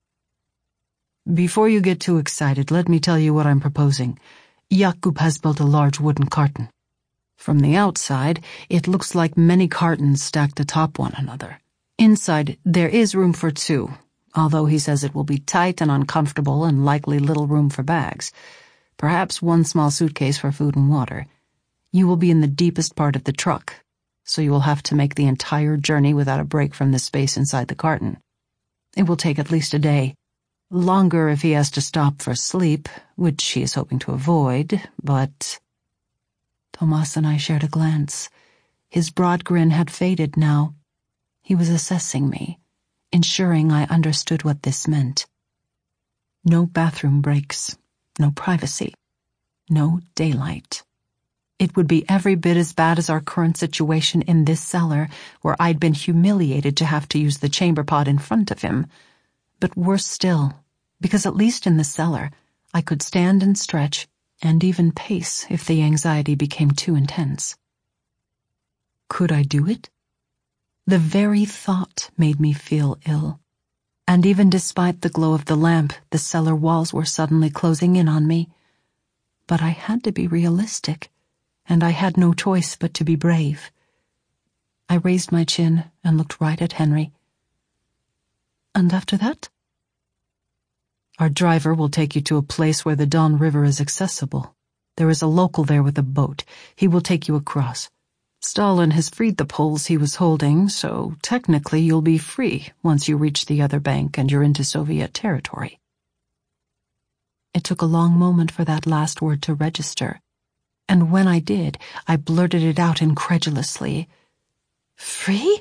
"Before you get too excited, let me tell you what I'm proposing. Jakub has built a large wooden carton. From the outside, it looks like many cartons stacked atop one another. Inside, there is room for 2, although he says it will be tight and uncomfortable and likely little room for bags. Perhaps 1 small suitcase for food and water. You will be in the deepest part of the truck, so you will have to make the entire journey without a break from the space inside the carton. It will take at least a day. Longer if he has to stop for sleep, which he is hoping to avoid, but..." Tomas and I shared a glance. His broad grin had faded now. He was assessing me, ensuring I understood what this meant. No bathroom breaks, no privacy, no daylight. It would be every bit as bad as our current situation in this cellar, where I'd been humiliated to have to use the chamber pot in front of him. But worse still, because at least in the cellar, I could stand and stretch, and even pace if the anxiety became too intense. Could I do it? The very thought made me feel ill, and even despite the glow of the lamp, the cellar walls were suddenly closing in on me. But I had to be realistic, and I had no choice but to be brave. I raised my chin and looked right at Henry. And after that? Our driver will take you to a place where the Don River is accessible. There is a local there with a boat. He will take you across. Stalin has freed the Poles he was holding, so technically you'll be free once you reach the other bank and you're into Soviet territory. It took a long moment for that last word to register, and when I did, I blurted it out incredulously. Free?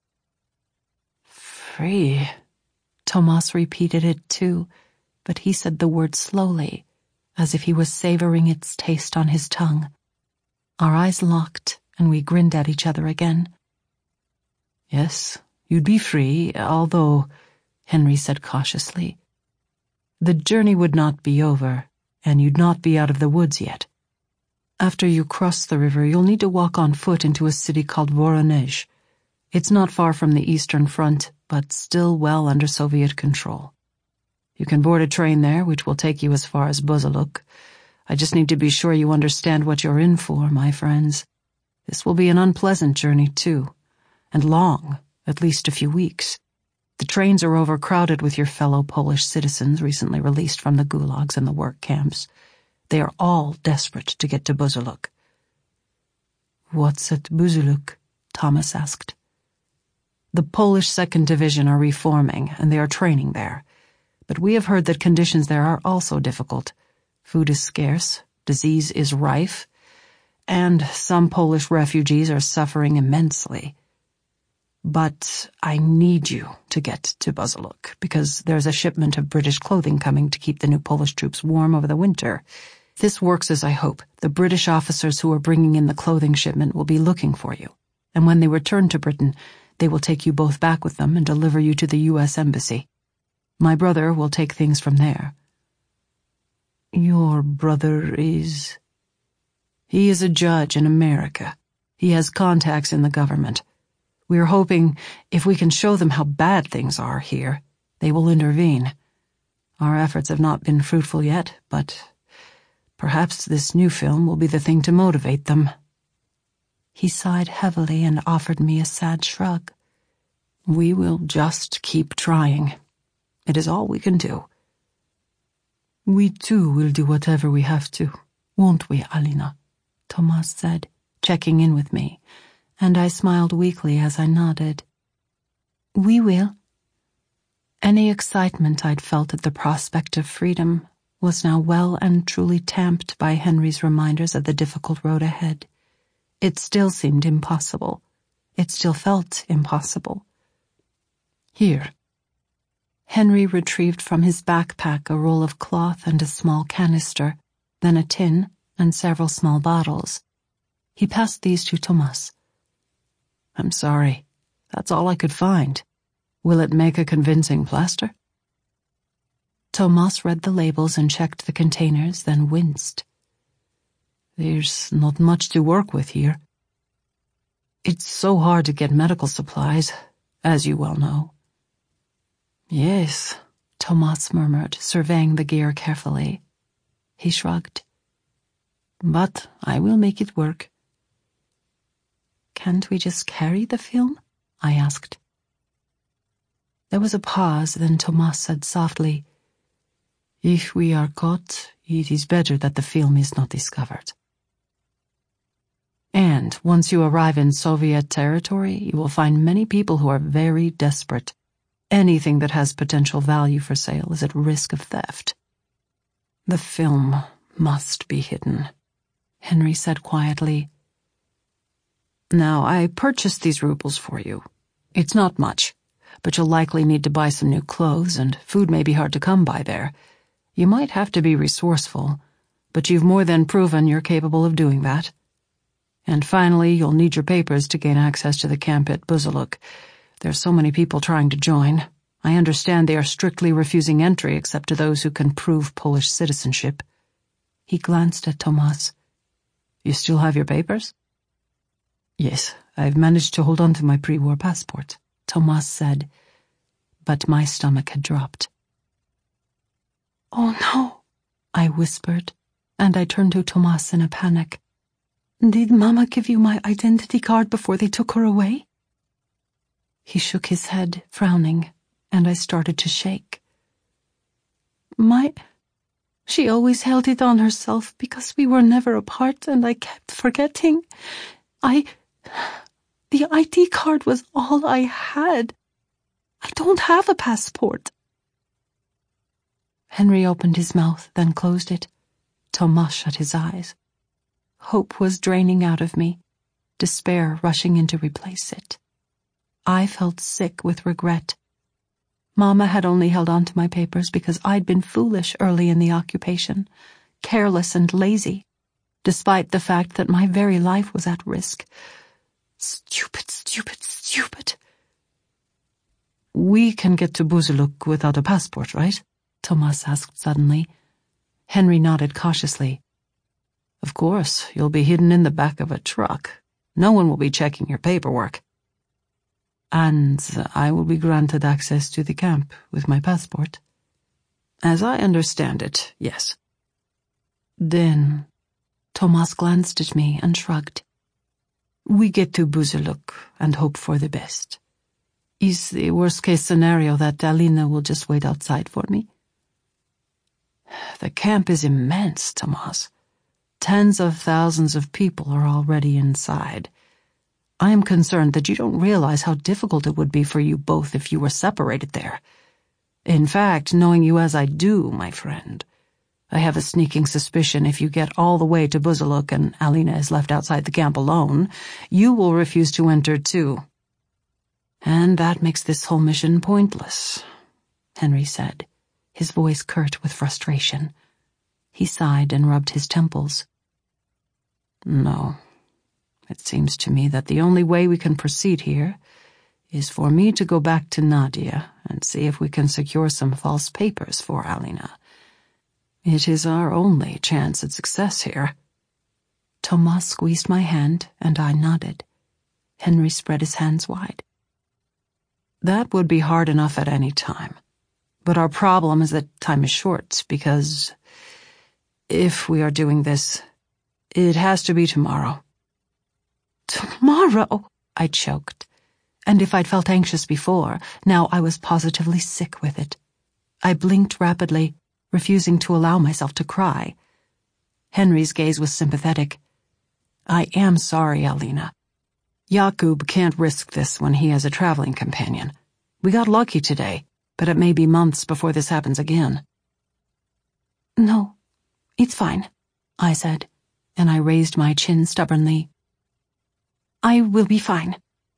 Free. Tomas repeated it too, but he said the word slowly, as if he was savoring its taste on his tongue. Our eyes locked, and we grinned at each other again. Yes, you'd be free, although, Henry said cautiously, the journey would not be over, and you'd not be out of the woods yet. After you cross the river, you'll need to walk on foot into a city called Voronezh. It's not far from the Eastern Front, but still well under Soviet control. You can board a train there, which will take you as far as Buzaluk. I just need to be sure you understand what you're in for, my friends. This will be an unpleasant journey, too, and long, at least a few weeks. The trains are overcrowded with your fellow Polish citizens recently released from the gulags and the work camps. They are all desperate to get to Buzaluk. What's at Buzaluk? Thomas asked. The Polish 2nd Division are reforming, and they are training there. But we have heard that conditions there are also difficult. Food is scarce, disease is rife, and some Polish refugees are suffering immensely. But I need you to get to Buzaluk, because there's a shipment of British clothing coming to keep the new Polish troops warm over the winter. If this works as I hope, the British officers who are bringing in the clothing shipment will be looking for you, and when they return to Britain, they will take you both back with them and deliver you to the U.S. Embassy. My brother will take things from there. Your brother is? He is a judge in America. He has contacts in the government. We are hoping if we can show them how bad things are here, they will intervene. Our efforts have not been fruitful yet, but perhaps this new film will be the thing to motivate them. He sighed heavily and offered me a sad shrug. We will just keep trying. It is all we can do. We too will do whatever we have to, won't we, Alina? Tomas said, checking in with me, and I smiled weakly as I nodded. We will. Any excitement I'd felt at the prospect of freedom was now well and truly tamped by Henry's reminders of the difficult road ahead. It still seemed impossible. It still felt impossible. Here. Henry retrieved from his backpack a roll of cloth and a small canister, then a tin and several small bottles. He passed these to Tomas. I'm sorry. That's all I could find. Will it make a convincing plaster? Tomas read the labels and checked the containers, then winced. There's not much to work with here. It's so hard to get medical supplies, as you well know. Yes, Tomas murmured, surveying the gear carefully. He shrugged. But I will make it work. Can't we just carry the film? I asked. There was a pause, then Tomas said softly, If we are caught, it is better that the film is not discovered. And once you arrive in Soviet territory, you will find many people who are very desperate. Anything that has potential value for sale is at risk of theft. The film must be hidden, Henry said quietly. Now, I purchased these rubles for you. It's not much, but you'll likely need to buy some new clothes, and food may be hard to come by there. You might have to be resourceful, but you've more than proven you're capable of doing that. And finally, you'll need your papers to gain access to the camp at Buzaluk. There's so many people trying to join. I understand they are strictly refusing entry except to those who can prove Polish citizenship. He glanced at Tomas. You still have your papers? Yes, I've managed to hold on to my pre-war passport, Tomas said, but my stomach had dropped. Oh no, I whispered, and I turned to Tomas in a panic. Did Mama give you my identity card before they took her away? He shook his head, frowning, and I started to shake. She always held it on herself because we were never apart and I kept forgetting. The ID card was all I had. I don't have a passport. Henry opened his mouth, then closed it. Tomas shut his eyes. Hope was draining out of me, despair rushing in to replace it. I felt sick with regret. Mama had only held on to my papers because I'd been foolish early in the occupation, careless and lazy, despite the fact that my very life was at risk. Stupid, stupid, stupid. We can get to Buzuluk without a passport, right? Tomas asked suddenly. Henry nodded cautiously. Of course, you'll be hidden in the back of a truck. No one will be checking your paperwork. And I will be granted access to the camp with my passport. As I understand it, yes. Then, Tomas glanced at me and shrugged. We get to Buzuluk and hope for the best. Is the worst-case scenario that Alina will just wait outside for me? The camp is immense, Tomas. Tens of thousands of people are already inside. I am concerned that you don't realize how difficult it would be for you both if you were separated there. In fact, knowing you as I do, my friend, I have a sneaking suspicion if you get all the way to Buzuluk and Alina is left outside the camp alone, you will refuse to enter too. And that makes this whole mission pointless, Henry said, his voice curt with frustration. He sighed and rubbed his temples. No. It seems to me that the only way we can proceed here is for me to go back to Nadia and see if we can secure some false papers for Alina. It is our only chance at success here. Tomas squeezed my hand, and I nodded. Henry spread his hands wide. That would be hard enough at any time. But our problem is that time is short, because if we are doing this, it has to be tomorrow. Tomorrow, I choked. And if I'd felt anxious before, now I was positively sick with it. I blinked rapidly, refusing to allow myself to cry. Henry's gaze was sympathetic. I am sorry, Alina. Jakub can't risk this when he has a traveling companion. We got lucky today, but it may be months before this happens again. No, it's fine, I said, and I raised my chin stubbornly. I will be fine.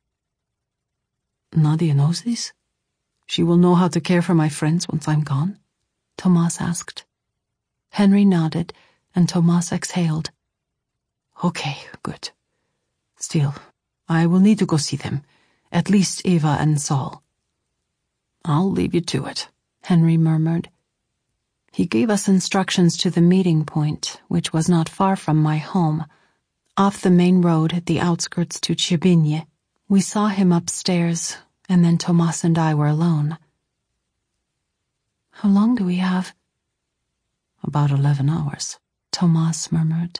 Nadia knows this? She will know how to care for my friends once I'm gone? Tomas asked. Henry nodded, and Tomas exhaled. Okay, good. Still, I will need to go see them, at least Eva and Saul. I'll leave you to it, Henry murmured. He gave us instructions to the meeting point, which was not far from my home. Off the main road at the outskirts to Chibinye. We saw him upstairs, and then Tomas and I were alone. How long do we have? About 11 hours, Tomas murmured.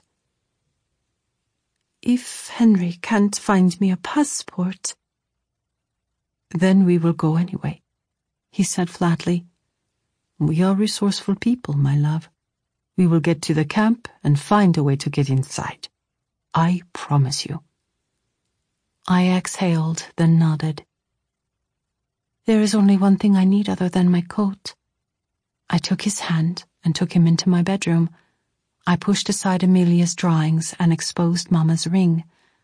If Henry can't find me a passport, then we will go anyway, he said flatly. We are resourceful people, my love. We will get to the camp and find a way to get inside. I promise you. I exhaled, then nodded. There is only one thing I need other than my coat. I took his hand and took him into my bedroom. I pushed aside Amelia's drawings and exposed Mama's ring.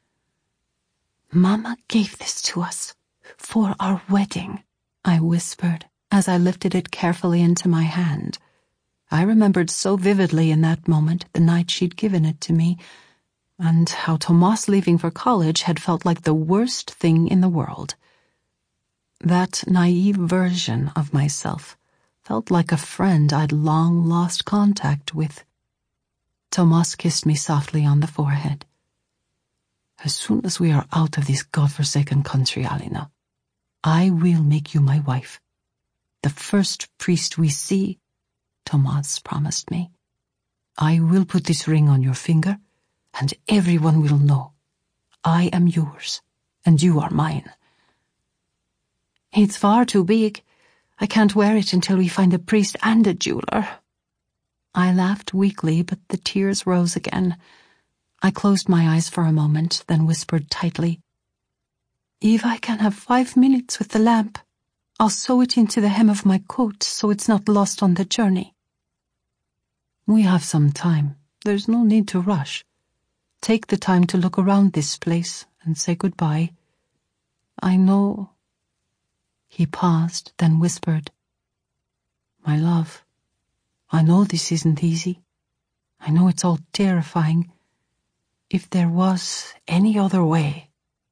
Mama gave this to us for our wedding, I whispered as I lifted it carefully into my hand. I remembered so vividly in that moment the night she'd given it to me, and how Tomas leaving for college had felt like the worst thing in the world. That naive version of myself felt like a friend I'd long lost contact with. Tomas kissed me softly on the forehead. As soon as we are out of this godforsaken country, Alina, I will make you my wife. The first priest we see, Tomas promised me, I will put this ring on your finger, and everyone will know. I am yours, and you are mine. It's far too big. I can't wear it until we find a priest and a jeweler. I laughed weakly, but the tears rose again. I closed my eyes for a moment, then whispered tightly, If I can have 5 minutes with the lamp, I'll sew it into the hem of my coat so it's not lost on the journey. We have some time. There's no need to rush. Take the time to look around this place and say goodbye. I know. He paused, then whispered, My love, I know this isn't easy. I know it's all terrifying. If there was any other way.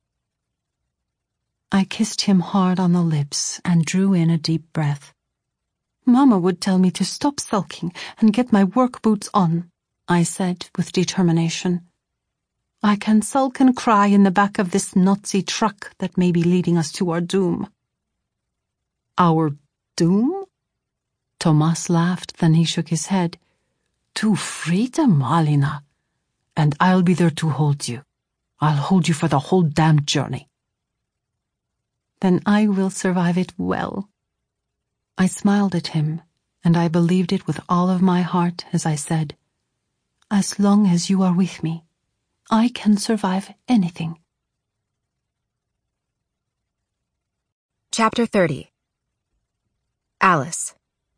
I kissed him hard on the lips and drew in a deep breath. Mama would tell me to stop sulking and get my work boots on, I said with determination. I can sulk and cry in the back of this Nazi truck that may be leading us to our doom. Our doom? Tomas laughed, then he shook his head. To freedom, Alina. And I'll be there to hold you. I'll hold you for the whole damned journey. Then I will survive it well. I smiled at him, and I believed it with all of my heart as I said, As long as you are with me, I can survive anything. Chapter 30. Alice.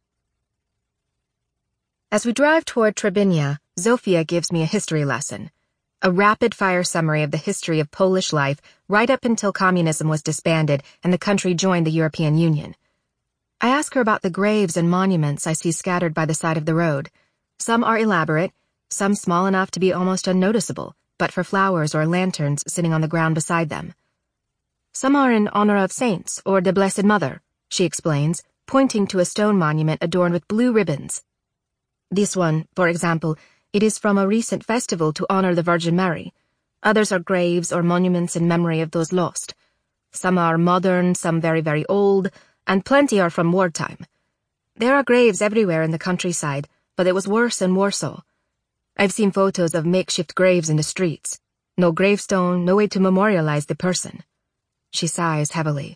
As we drive toward Trebinia, Zofia gives me a history lesson, a rapid-fire summary of the history of Polish life right up until communism was disbanded and the country joined the European Union. I ask her about the graves and monuments I see scattered by the side of the road. Some are elaborate, some small enough to be almost unnoticeable, but for flowers or lanterns sitting on the ground beside them. Some are in honor of saints or the Blessed Mother, she explains, pointing to a stone monument adorned with blue ribbons. This one, for example, it is from a recent festival to honor the Virgin Mary. Others are graves or monuments in memory of those lost. Some are modern, some very, very old, and plenty are from wartime. There are graves everywhere in the countryside, but it was worse in Warsaw. I've seen photos of makeshift graves in the streets. No gravestone, no way to memorialize the person. She sighs heavily.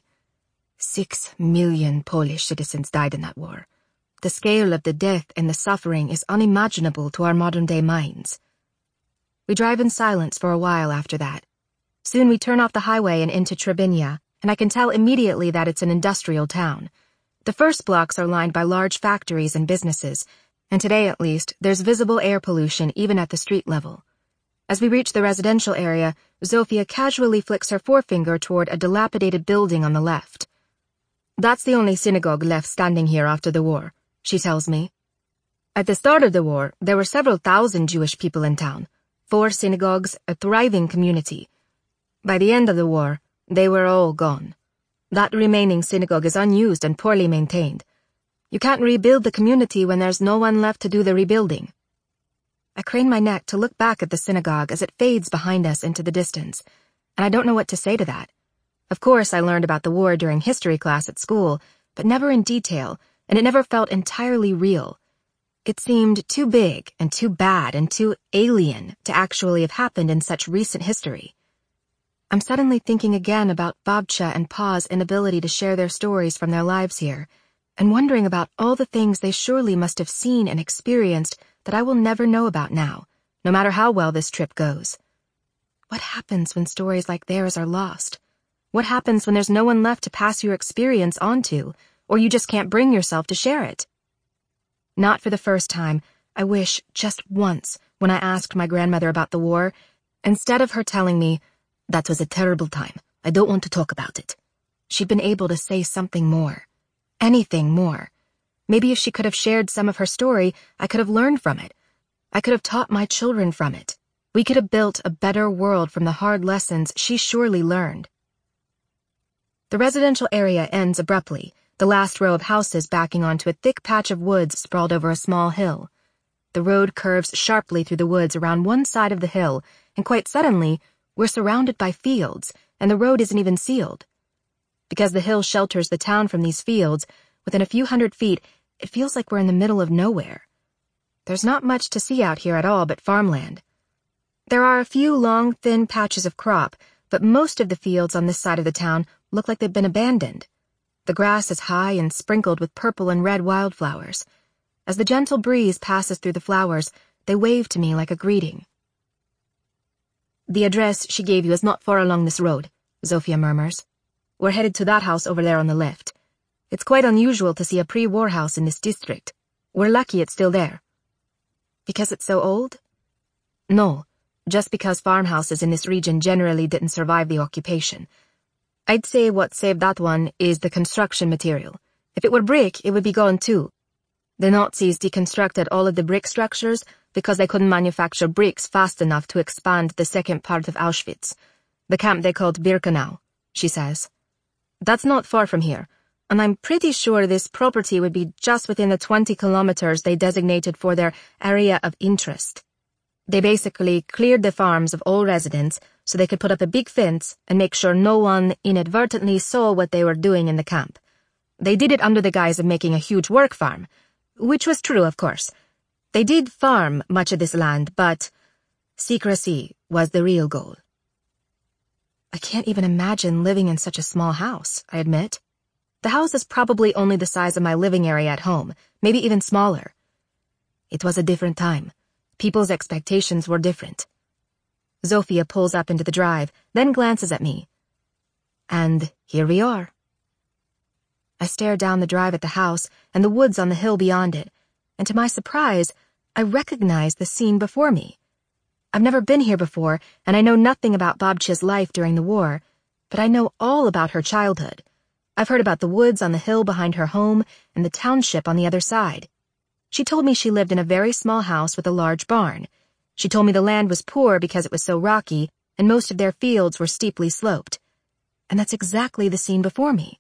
6 million Polish citizens died in that war. The scale of the death and the suffering is unimaginable to our modern-day minds. We drive in silence for a while after that. Soon we turn off the highway and into Trebinia, and I can tell immediately that it's an industrial town. The first blocks are lined by large factories and businesses, and today at least there's visible air pollution even at the street level. As we reach the residential area, Zofia casually flicks her forefinger toward a dilapidated building on the left. That's the only synagogue left standing here after the war, she tells me. At the start of the war, there were several thousand Jewish people in town, 4 synagogues, a thriving community. By the end of the war, they were all gone. That remaining synagogue is unused and poorly maintained. You can't rebuild the community when there's no one left to do the rebuilding. I crane my neck to look back at the synagogue as it fades behind us into the distance, and I don't know what to say to that. Of course, I learned about the war during history class at school, but never in detail, and it never felt entirely real. It seemed too big and too bad and too alien to actually have happened in such recent history. I'm suddenly thinking again about Babcha and Pa's inability to share their stories from their lives here, and wondering about all the things they surely must have seen and experienced that I will never know about now, no matter how well this trip goes. What happens when stories like theirs are lost? What happens when there's no one left to pass your experience on to, or you just can't bring yourself to share it? Not for the first time, I wish, just once, when I asked my grandmother about the war, instead of her telling me, "That was a terrible time, I don't want to talk about it," she'd been able to say something more. Anything more. Maybe if she could have shared some of her story, I could have learned from it. I could have taught my children from it. We could have built a better world from the hard lessons she surely learned. The residential area ends abruptly, the last row of houses backing onto a thick patch of woods sprawled over a small hill. The road curves sharply through the woods around one side of the hill, and quite suddenly, we're surrounded by fields, and the road isn't even sealed. Because the hill shelters the town from these fields, within a few hundred feet, it feels like we're in the middle of nowhere. There's not much to see out here at all but farmland. There are a few long, thin patches of crop, but most of the fields on this side of the town look like they've been abandoned. The grass is high and sprinkled with purple and red wildflowers. As the gentle breeze passes through the flowers, they wave to me like a greeting. "The address she gave you is not far along this road," Zofia murmurs. "We're headed to that house over there on the left. It's quite unusual to see a pre-war house in this district. We're lucky it's still there." "Because it's so old?" "No, just because farmhouses in this region generally didn't survive the occupation. I'd say what saved that one is the construction material. If it were brick, it would be gone too. The Nazis deconstructed all of the brick structures because they couldn't manufacture bricks fast enough to expand the second part of Auschwitz, the camp they called Birkenau," she says. "That's not far from here, and I'm pretty sure this property would be just within the 20 kilometers they designated for their area of interest. They basically cleared the farms of all residents so they could put up a big fence and make sure no one inadvertently saw what they were doing in the camp. They did it under the guise of making a huge work farm, which was true, of course. They did farm much of this land, but secrecy was the real goal." "I can't even imagine living in such a small house," I admit. "The house is probably only the size of my living area at home, maybe even smaller." "It was a different time. People's expectations were different." Zofia pulls up into the drive, then glances at me. "And here we are." I stare down the drive at the house and the woods on the hill beyond it, and to my surprise, I recognize the scene before me. I've never been here before, and I know nothing about Babcia's life during the war, but I know all about her childhood. I've heard about the woods on the hill behind her home and the township on the other side. She told me she lived in a very small house with a large barn. She told me the land was poor because it was so rocky, and most of their fields were steeply sloped. And that's exactly the scene before me.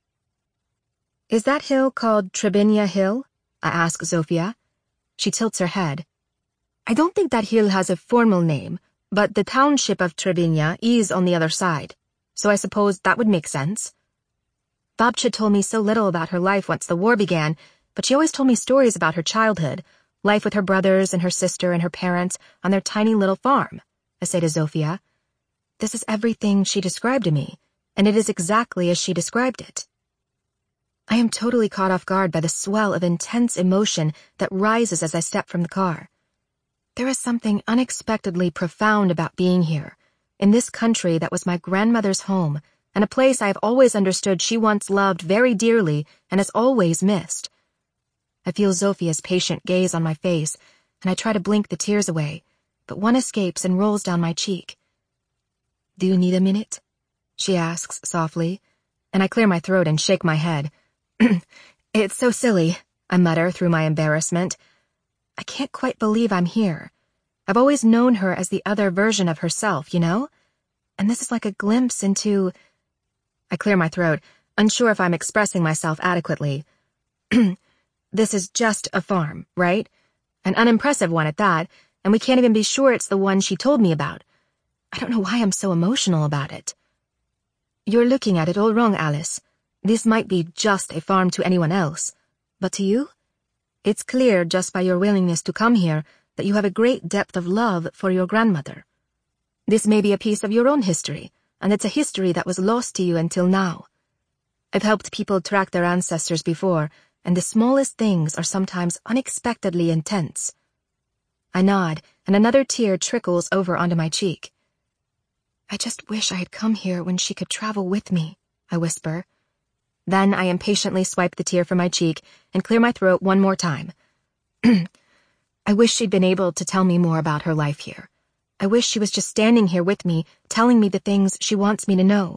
"Is that hill called Trebinia Hill?" I ask Zofia. She tilts her head. "I don't think that hill has a formal name, but the township of Trebinia is on the other side, so I suppose that would make sense." Babcia told me so little about her life once the war began, but she always told me stories about her childhood, life with her brothers and her sister and her parents on their tiny little farm, I say to Zofia. This is everything she described to me, and it is exactly as she described it. I am totally caught off guard by the swell of intense emotion that rises as I step from the car. There is something unexpectedly profound about being here, in this country that was my grandmother's home, and a place I have always understood she once loved very dearly and has always missed. I feel Zofia's patient gaze on my face, and I try to blink the tears away, but one escapes and rolls down my cheek. "Do you need a minute?" she asks softly, and I clear my throat and shake my head. "It's so silly," I mutter through my embarrassment. I can't quite believe I'm here. I've always known her as the other version of herself, you know? And this is like a glimpse into... I clear my throat, unsure if I'm expressing myself adequately. This is just a farm, right? An unimpressive one at that, and we can't even be sure it's the one she told me about. I don't know why I'm so emotional about it. You're looking at it all wrong, Alice. This might be just a farm to anyone else, but to you? It's clear just by your willingness to come here that you have a great depth of love for your grandmother. This may be a piece of your own history, and it's a history that was lost to you until now. I've helped people track their ancestors before, and the smallest things are sometimes unexpectedly intense. I nod, and another tear trickles over onto my cheek. I just wish I had come here when she could travel with me, I whisper. Then I impatiently swipe the tear from my cheek and clear my throat one more time. I wish she'd been able to tell me more about her life here. I wish she was just standing here with me, telling me the things she wants me to know.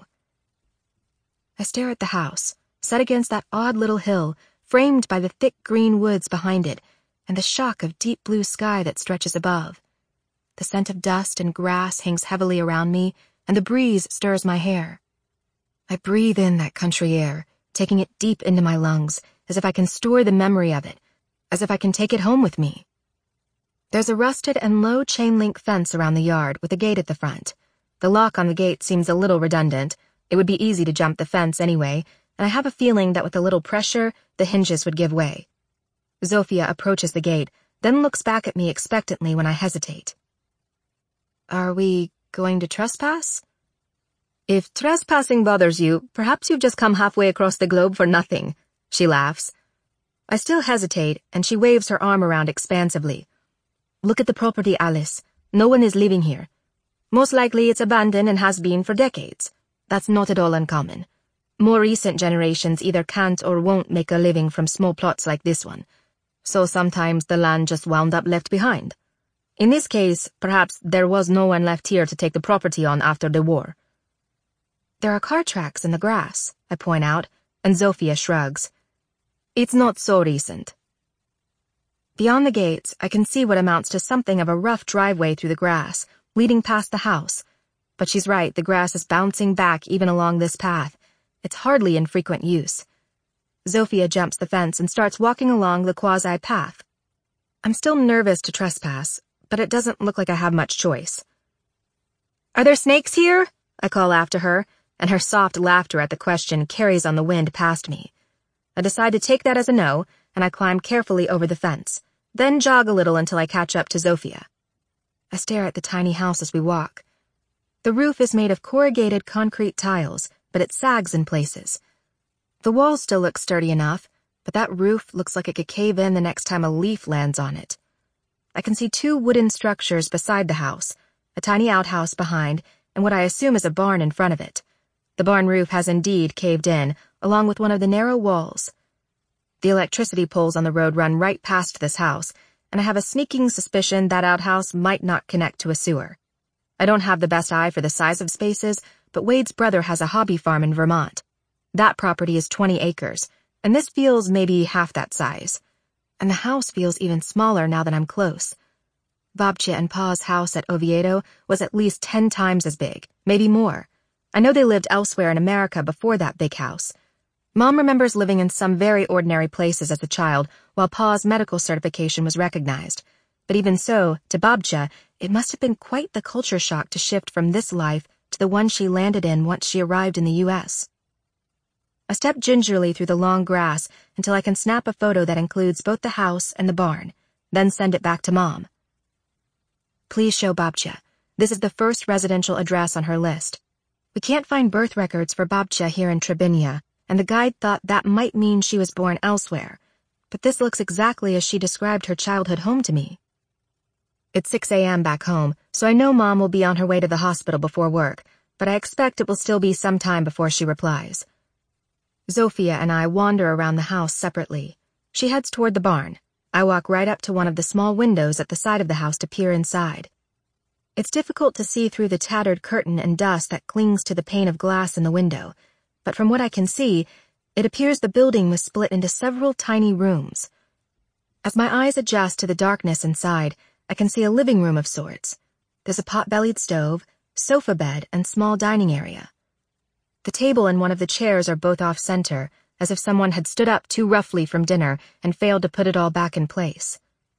I stare at the house, set against that odd little hill, framed by the thick green woods behind it, and the shock of deep blue sky that stretches above. The scent of dust and grass hangs heavily around me, and the breeze stirs my hair. I breathe in that country air, taking it deep into my lungs, as if I can store the memory of it, as if I can take it home with me. There's a rusted and low chain-link fence around the yard with a gate at the front. The lock on the gate seems a little redundant. It would be easy to jump the fence anyway, and I have a feeling that with a little pressure, the hinges would give way. Zofia approaches the gate, then looks back at me expectantly when I hesitate. Are we going to trespass? If trespassing bothers you, perhaps you've just come halfway across the globe for nothing, she laughs. I still hesitate, and she waves her arm around expansively. Look at the property, Alice. No one is living here. Most likely it's abandoned and has been for decades. That's not at all uncommon. More recent generations either can't or won't make a living from small plots like this one. So sometimes the land just wound up left behind. In this case, perhaps there was no one left here to take the property on after the war. There are car tracks in the grass, I point out, and Zofia shrugs. It's not so recent. Beyond the gates, I can see what amounts to something of a rough driveway through the grass, leading past the house. But she's right, the grass is bouncing back even along this path. It's hardly in frequent use. Zofia jumps the fence and starts walking along the quasi-path. I'm still nervous to trespass, but it doesn't look like I have much choice. Are there snakes here? I call after her, and her soft laughter at the question carries on the wind past me. I decide to take that as a no, and I climb carefully over the fence, then jog a little until I catch up to Zofia. I stare at the tiny house as we walk. The roof is made of corrugated concrete tiles, but it sags in places. The walls still look sturdy enough, but that roof looks like it could cave in the next time a leaf lands on it. I can see two wooden structures beside the house, a tiny outhouse behind, and what I assume is a barn in front of it. The barn roof has indeed caved in, along with one of the narrow walls. The electricity poles on the road run right past this house, and I have a sneaking suspicion that outhouse might not connect to a sewer. I don't have the best eye for the size of spaces, but Wade's brother has a hobby farm in Vermont. That property is 20 acres, and this feels maybe half that size. And the house feels even smaller now that I'm close. Babcia and Pa's house at Oviedo was at least 10 times as big, maybe more. I know they lived elsewhere in America before that big house. Mom remembers living in some very ordinary places as a child, while Pa's medical certification was recognized. But even so, to Babcia, it must have been quite the culture shock to shift from this life to the one she landed in once she arrived in the U.S. I step gingerly through the long grass until I can snap a photo that includes both the house and the barn, then send it back to Mom. Please show Babcia. This is the first residential address on her list. We can't find birth records for Babcia here in Trebinia, and the guide thought that might mean she was born elsewhere, but this looks exactly as she described her childhood home to me. It's 6 a.m. back home, so I know Mom will be on her way to the hospital before work, but I expect it will still be some time before she replies. Zofia and I wander around the house separately. She heads toward the barn. I walk right up to one of the small windows at the side of the house to peer inside. It's difficult to see through the tattered curtain and dust that clings to the pane of glass in the window, but from what I can see, it appears the building was split into several tiny rooms. As my eyes adjust to the darkness inside, I can see a living room of sorts. There's a pot-bellied stove, sofa bed, and small dining area. The table and one of the chairs are both off-center, as if someone had stood up too roughly from dinner and failed to put it all back in place.